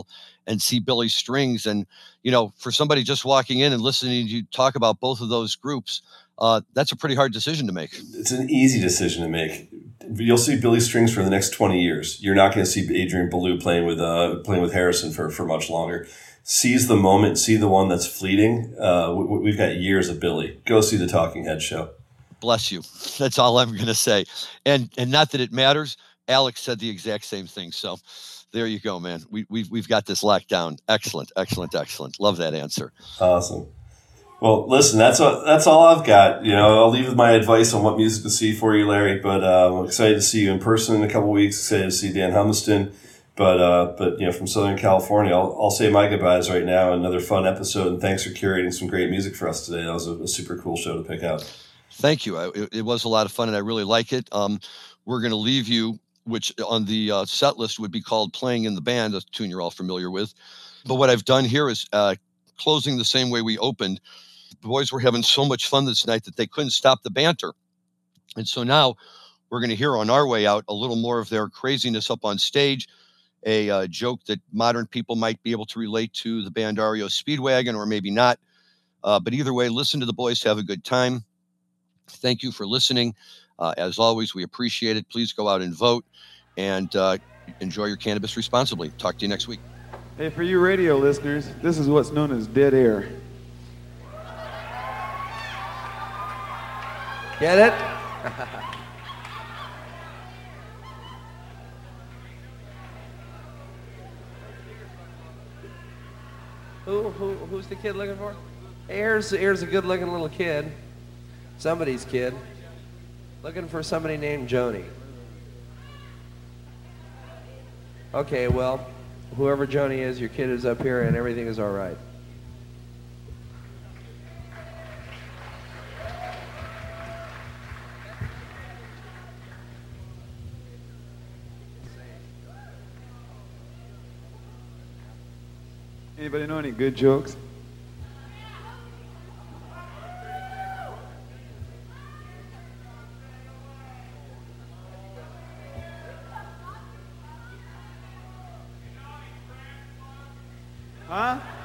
and see Billy Strings. And, you know, for somebody just walking in and listening to you talk about both of those groups, uh, that's a pretty hard decision to make. It's an easy decision to make. You'll see Billy Strings for the next twenty years. You're not going to see Adrian Belew playing with uh, playing with Harrison for, for much longer. Seize the moment, see the one that's fleeting. Uh, we, we've got years of Billy. Go see the Talking Head show. Bless you. That's all I'm going to say. And and not that it matters. Alex said the exact same thing. So there you go, man. We, we've, we've got this locked down. Excellent, excellent, excellent. Love that answer. Awesome. Well, listen, that's what, that's all I've got. You know, I'll leave with my advice on what music to see for you, Larry. But uh, I'm excited to see you in person in a couple of weeks. Excited to see Dan Humiston. But, uh, but you know, from Southern California, I'll, I'll say my goodbyes right now. Another fun episode, and thanks for curating some great music for us today. That was a, a super cool show to pick out. Thank you. It, it was a lot of fun, and I really like it. Um, we're going to leave you, which on the uh, set list would be called Playing in the Band, a tune you're all familiar with. But what I've done here is uh, closing the same way we opened. The boys were having so much fun this night that they couldn't stop the banter. And so now we're going to hear on our way out a little more of their craziness up on stage, a uh, joke that modern people might be able to relate to the band R E O Speedwagon, or maybe not. Uh, but either way, listen to the boys, have a good time. Thank you for listening. Uh, as always, we appreciate it. Please go out and vote, and uh, enjoy your cannabis responsibly. Talk to you next week. Hey, for you radio listeners, this is what's known as dead air. Get it? who, who, who's the kid looking for? Hey, here's, here's a good-looking little kid. Somebody's kid. Looking for somebody named Joni. Okay, well, whoever Joni is, your kid is up here and everything is all right. Anybody know any good jokes? Huh?